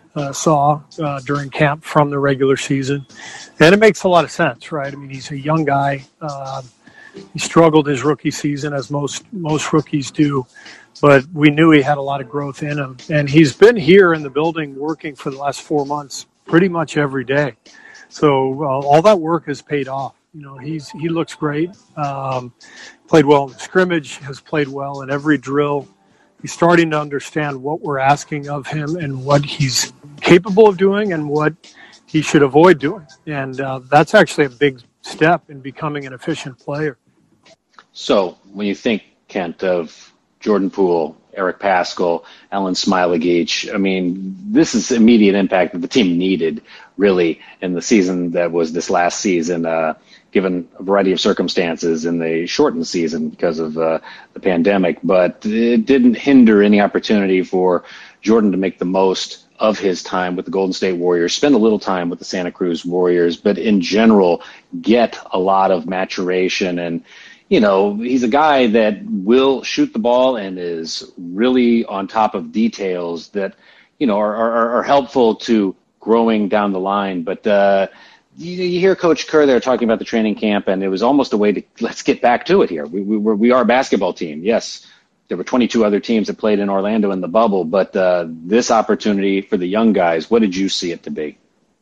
saw during camp from the regular season. And it makes a lot of sense, right? I mean, he's a young guy. He struggled his rookie season, as most rookies do. But we knew he had a lot of growth in him. And he's been here in the building working for the last 4 months pretty much every day. So all that work has paid off. He looks great. Played well in the scrimmage, has played well in every drill. He's starting to understand what we're asking of him and what he's capable of doing and what he should avoid doing. And that's actually a big step in becoming an efficient player. So when you think, Kent, of Jordan Poole, Eric Paschall, Alen Smailagić, I mean, this is immediate impact that the team needed, really, in the season that was this last season, given a variety of circumstances in the shortened season because of the pandemic. But it didn't hinder any opportunity for Jordan to make the most of his time with the Golden State Warriors, spend a little time with the Santa Cruz Warriors, but in general, get a lot of maturation. And, he's a guy that will shoot the ball and is really on top of details that, are helpful to growing down the line. But you hear Coach Kerr there talking about the training camp, and it was almost a way to, let's get back to it here. We are a basketball team. Yes, there were 22 other teams that played in Orlando in the bubble, but this opportunity for the young guys, what did you see it to be?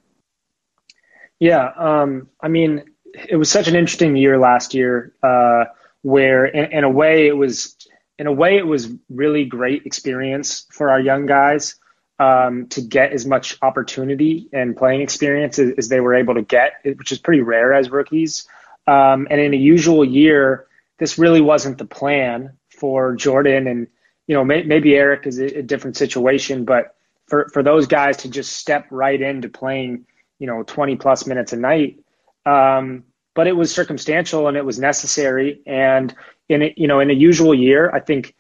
Yeah, it was such an interesting year last year, where in a way it was really great experience for our young guys to get as much opportunity and playing experience as they were able to get, which is pretty rare as rookies. And in a usual year, this really wasn't the plan for Jordan, and maybe Eric is a different situation, but for those guys to just step right into playing 20 plus minutes a night, but it was circumstantial and it was necessary. And in a usual year, I think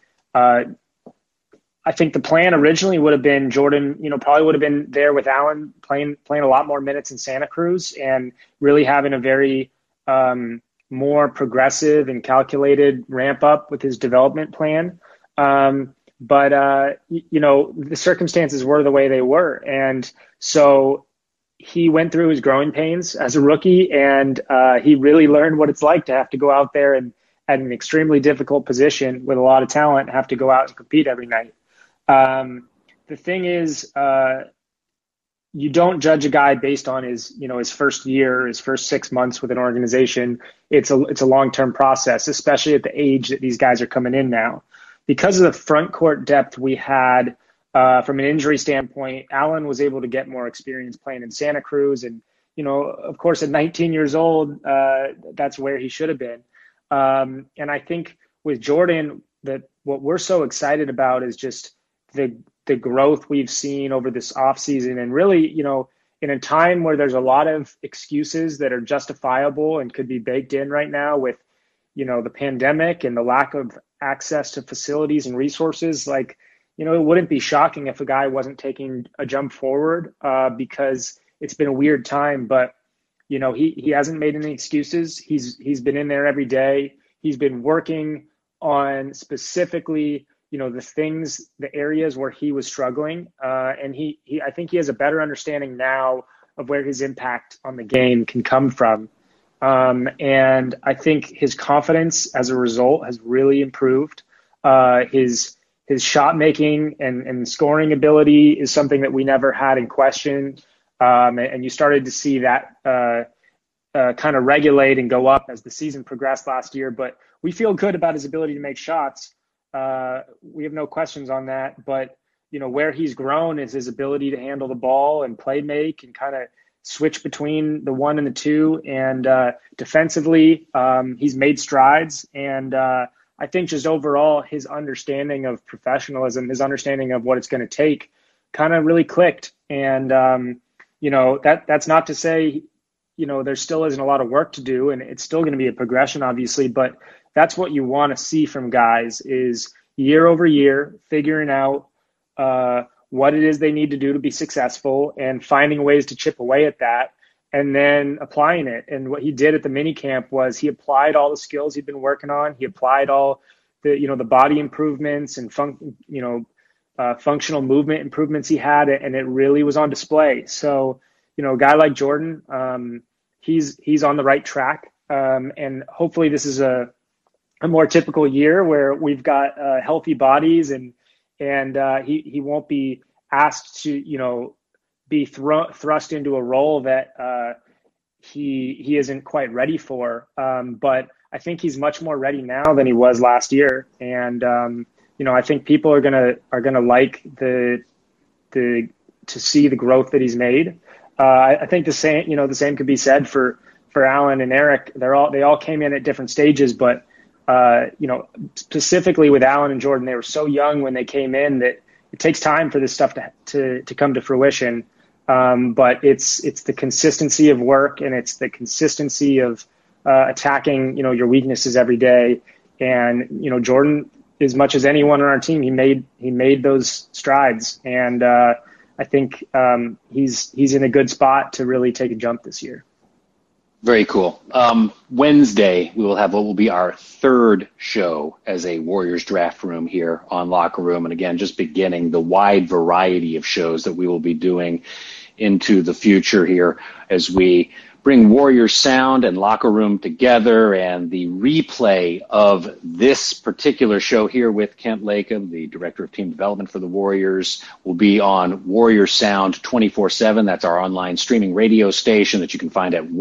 the plan originally would have been Jordan, probably would have been there with Allen playing a lot more minutes in Santa Cruz and really having a very more progressive and calculated ramp up with his development plan. But the circumstances were the way they were. And so he went through his growing pains as a rookie, and he really learned what it's like to have to go out there and at an extremely difficult position with a lot of talent, have to go out and compete every night. The thing is, you don't judge a guy based on his first year, his first 6 months with an organization. It's a long-term process, especially at the age that these guys are coming in now. Because of the front court depth we had from an injury standpoint, Allen was able to get more experience playing in Santa Cruz. And, of course, at 19 years old, that's where he should have been. And I think with Jordan, that what we're so excited about is just the growth we've seen over this offseason, and really, in a time where there's a lot of excuses that are justifiable and could be baked in right now with, the pandemic and the lack of access to facilities and resources, it wouldn't be shocking if a guy wasn't taking a jump forward because it's been a weird time, but he hasn't made any excuses. He's been in there every day. He's been working on specifically the areas where he was struggling. And I think he has a better understanding now of where his impact on the game can come from. And I think his confidence as a result has really improved. His shot making and scoring ability is something that we never had in question. And you started to see that kind of regulate and go up as the season progressed last year. But we feel good about his ability to make shots. We have no questions on that, but where he's grown is his ability to handle the ball and play make and kind of switch between the 1 and the 2. And defensively, he's made strides. And I think just overall, his understanding of professionalism, his understanding of what it's going to take kind of really clicked. And, that's not to say, there still isn't a lot of work to do, and it's still going to be a progression, obviously, but that's what you want to see from guys is year over year, figuring out what it is they need to do to be successful and finding ways to chip away at that and then applying it. And what he did at the mini camp was he applied all the skills he'd been working on. He applied all the body improvements and functional movement improvements he had, and it really was on display. So, a guy like Jordan, he's on the right track. And hopefully this is a more typical year where we've got healthy bodies and he won't be asked to, be thrust into a role that he isn't quite ready for. But I think he's much more ready now than he was last year. And, I think people are gonna like to see the growth that he's made. I think the same could be said for Allen and Eric. They all came in at different stages, but specifically with Allen and Jordan, they were so young when they came in that it takes time for this stuff to come to fruition. But it's the consistency of work, and it's the consistency of attacking, your weaknesses every day. And, Jordan, as much as anyone on our team, he made those strides. And I think he's in a good spot to really take a jump this year. Very cool. Wednesday, we will have what will be our third show as a Warriors draft room here on Locker Room. And again, just beginning the wide variety of shows that we will be doing into the future here as we bring Warriors Sound and Locker Room together, and the replay of this particular show here with Kent Lacob, the Director of Team Development for the Warriors, will be on Warriors Sound 24/7. That's our online streaming radio station that you can find at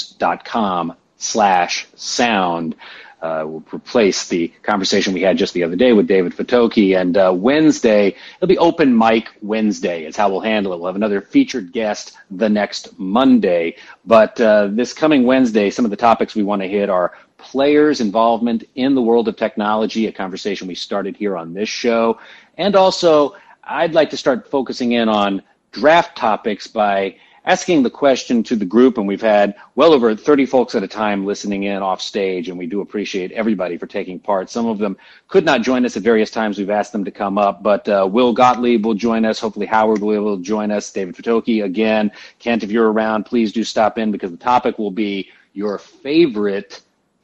warriors.com/sound. We'll replace the conversation we had just the other day with David Fatoki. And Wednesday, it'll be Open Mic Wednesday is how we'll handle it. We'll have another featured guest the next Monday. But this coming Wednesday, some of the topics we want to hit are players' involvement in the world of technology, a conversation we started here on this show. And also, I'd like to start focusing in on draft topics by asking the question to the group, and we've had well over 30 folks at a time listening in off stage, and we do appreciate everybody for taking part. Some of them could not join us at various times. We've asked them to come up, but Will Gottlieb will join us. Hopefully Howard will be able to join us. David Fatoki again. Kent, if you're around, please do stop in, because the topic will be your favorite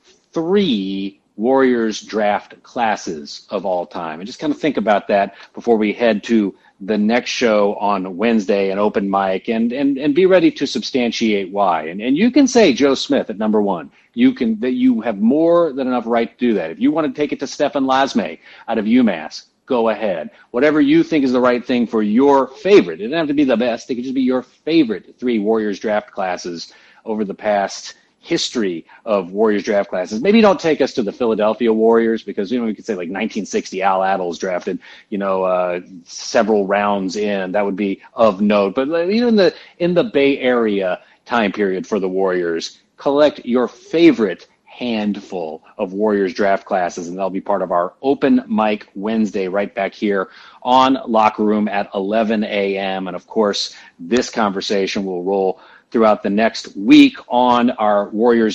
3 Warriors draft classes of all time. And just kind of think about that before we head to the next show on Wednesday, an open mic, and be ready to substantiate why. And you can say Joe Smith at number 1. You have more than enough right to do that. If you want to take it to Stefan Lasme out of UMass, go ahead. Whatever you think is the right thing for your favorite. It doesn't have to be the best. It could just be your favorite 3 Warriors draft classes over the past history of Warriors draft classes. Maybe don't take us to the Philadelphia Warriors, because, we could say like 1960 Al Attles drafted, several rounds in. That would be of note. But even in the Bay Area time period for the Warriors, collect your favorite handful of Warriors draft classes, and that'll be part of our Open Mic Wednesday right back here on Locker Room at 11 a.m. And of course, this conversation will roll throughout the next week on our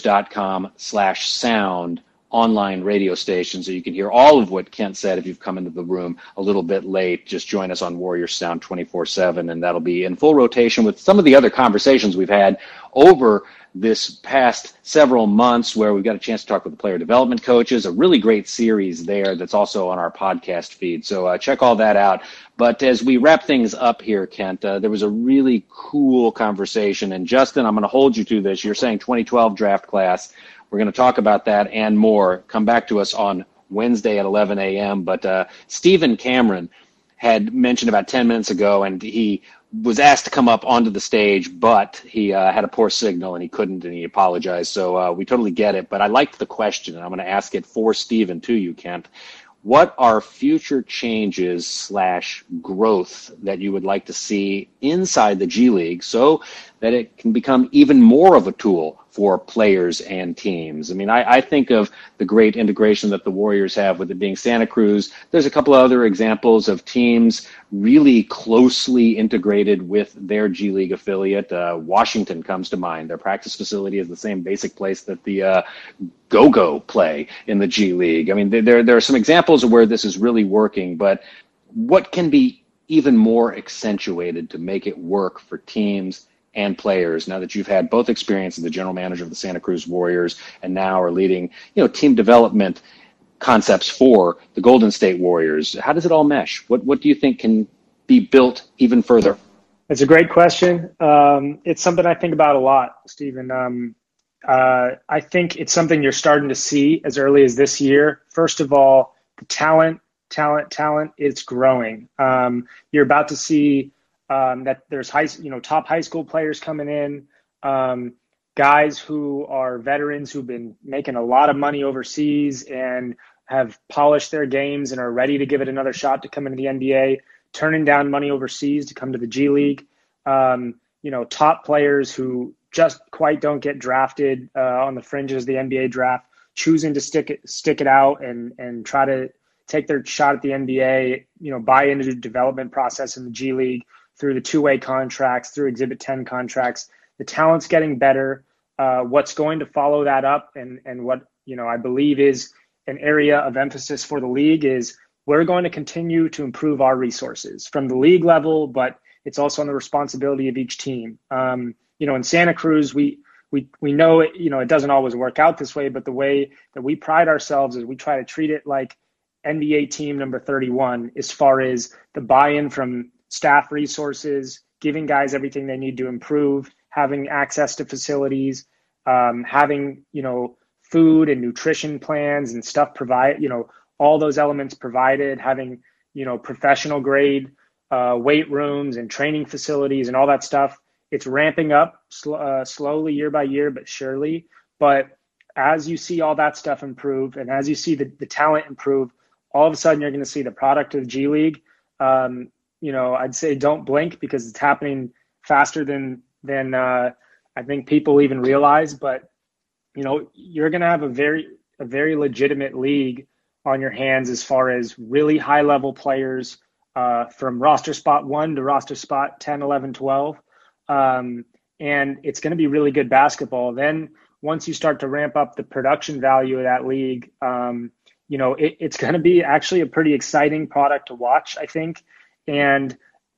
warriors.com/sound online radio station, so you can hear all of what Kent said. If you've come into the room a little bit late, just join us on Warriors Sound 24/7, and that'll be in full rotation with some of the other conversations we've had over this past several months, where we've got a chance to talk with the player development coaches, a really great series there that's also on our podcast feed. So check all that out. But as we wrap things up here, Kent, there was a really cool conversation. And Justin, I'm going to hold you to this. You're saying 2012 draft class. We're going to talk about that and more. Come back to us on Wednesday at 11 a.m. But Stephen Cameron had mentioned about 10 minutes ago, and he was asked to come up onto the stage, but he had a poor signal and he couldn't, and he apologized. So we totally get it. But I liked the question, and I'm going to ask it for Stephen to you, Kent. What are future changes / growth that you would like to see inside the G League so that it can become even more of a tool for players and teams? I mean, I think of the great integration that the Warriors have with it being Santa Cruz. There's a couple of other examples of teams really closely integrated with their G League affiliate. Washington comes to mind. Their practice facility is the same basic place that the Go-Go play in the G League. I mean, there are some examples of where this is really working, but what can be even more accentuated to make it work for teams and players now that you've had both experience as the general manager of the Santa Cruz Warriors and now are leading, team development concepts for the Golden State Warriors? How does it all mesh? What do you think can be built even further? It's a great question. It's something I think about a lot, Stephen. I think it's something you're starting to see as early as this year. First of all, the talent, it's growing. You're about to see that there's top high school players coming in, guys who are veterans who've been making a lot of money overseas and have polished their games and are ready to give it another shot to come into the NBA, turning down money overseas to come to the G League. Top players who just quite don't get drafted on the fringes of the NBA draft, choosing to stick it out and try to take their shot at the NBA, buy into the development process in the G League through the two-way contracts, through Exhibit 10 contracts. The talent's getting better. What's going to follow that up and what, I believe is an area of emphasis for the league is we're going to continue to improve our resources from the league level, but it's also on the responsibility of each team. In Santa Cruz, we know it, it doesn't always work out this way, but the way that we pride ourselves is we try to treat it like NBA team number 31 as far as the buy-in from staff resources, giving guys everything they need to improve, having access to facilities, having, food and nutrition plans and stuff all those elements provided, having, professional grade weight rooms and training facilities and all that stuff. It's ramping up slowly year by year, but surely. But as you see all that stuff improve and as you see the talent improve, all of a sudden you're going to see the product of the G League. I'd say don't blink because it's happening faster than I think people even realize. But, you're going to have a very legitimate league on your hands as far as really high level players from roster spot 1 to roster spot 10, 11, 12. And it's going to be really good basketball. Then once you start to ramp up the production value of that league, it's going to be actually a pretty exciting product to watch, I think. And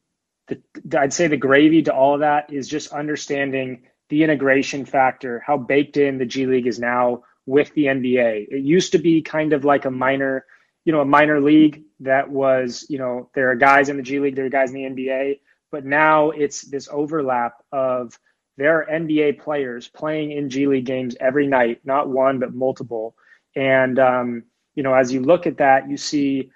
I'd say the gravy to all of that is just understanding the integration factor, how baked in the G League is now with the NBA. It used to be kind of like a minor league that was, there are guys in the G League, there are guys in the NBA, but now it's this overlap of there are NBA players playing in G League games every night, not one, but multiple. And, as you look at that, you see,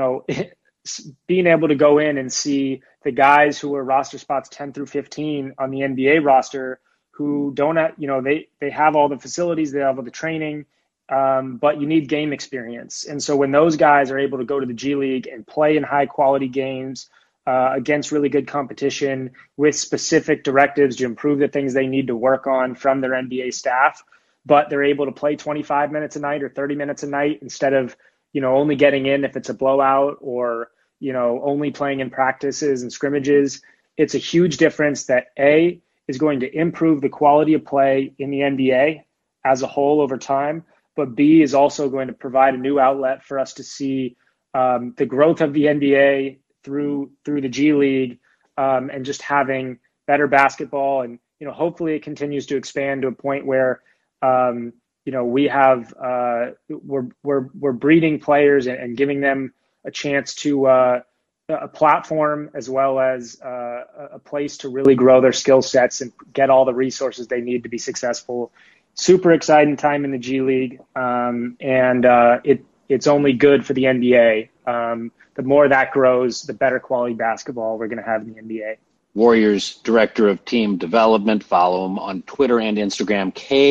being able to go in and see the guys who are roster spots 10 through 15 on the NBA roster who don't have, they have all the facilities, they have all the training, but you need game experience. And so when those guys are able to go to the G League and play in high quality games against really good competition with specific directives to improve the things they need to work on from their NBA staff, but they're able to play 25 minutes a night or 30 minutes a night instead of, only getting in if it's a blowout or, only playing in practices and scrimmages. It's a huge difference that is going to improve the quality of play in the NBA as a whole over time, but B is also going to provide a new outlet for us to see the growth of the NBA through the G League and just having better basketball. And, hopefully it continues to expand to a point where, we have, we're breeding players and giving them a chance to a platform as well as a place to really grow their skill sets and get all the resources they need to be successful. Super exciting time in the G League, and it's only good for the NBA. The more that grows, the better quality basketball we're going to have in the NBA. Warriors Director of Team Development. Follow him on Twitter and Instagram.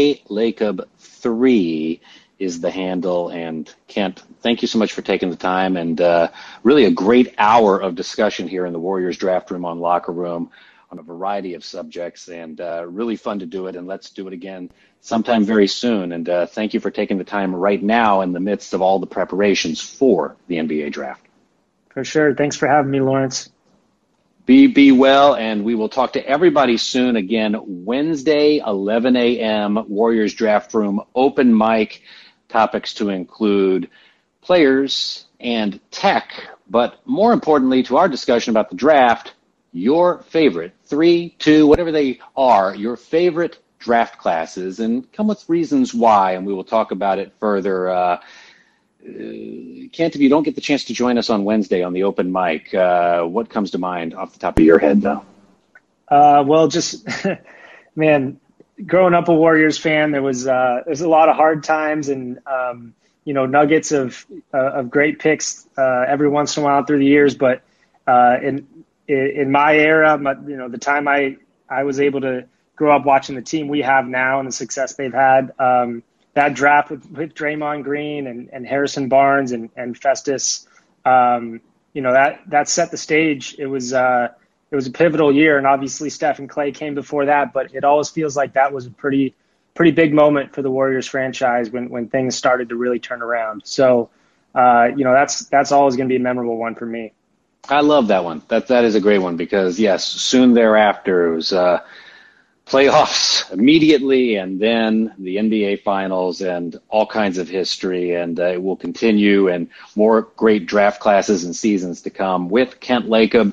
KLacob3 is the handle. And Kent, thank you so much for taking the time and really a great hour of discussion here in the Warriors Draft Room on Locker Room on a variety of subjects, and really fun to do it. And let's do it again sometime very soon. And thank you for taking the time right now in the midst of all the preparations for the NBA draft. For sure. Thanks for having me, Lawrence. Be well, and we will talk to everybody soon. Again, Wednesday, 11 a.m., Warriors Draft Room, open mic, topics to include players and tech, but more importantly to our discussion about the draft, your favorite 3, 2, whatever they are, your favorite draft classes, and come with reasons why, and we will talk about it further. Kent, if you don't get the chance to join us on Wednesday on the open mic, what comes to mind off the top of your head, though? Well, just, man, growing up a Warriors fan, there's a lot of hard times and, nuggets of great picks every once in a while through the years. But in my era, the time I was able to grow up watching the team we have now and the success they've had, that draft with Draymond Green and Harrison Barnes and Festus, that set the stage. It was a pivotal year, and obviously Steph and Clay came before that, but it always feels like that was a pretty big moment for the Warriors franchise when things started to really turn around. So, that's always going to be a memorable one for me. I love that one. That is a great one because, yes, soon thereafter it was playoffs immediately, and then the NBA Finals and all kinds of history, and it will continue, and more great draft classes and seasons to come with Kent Lacob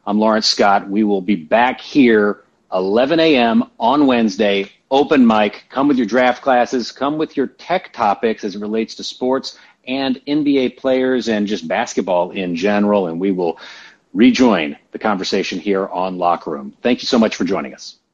I'm Lawrence Scott. We will be back here 11 a.m. on Wednesday, open mic. Come with your draft classes. Come with your tech topics as it relates to sports and NBA players and just basketball in general. And we will rejoin the conversation here on Locker Room. Thank you so much for joining us.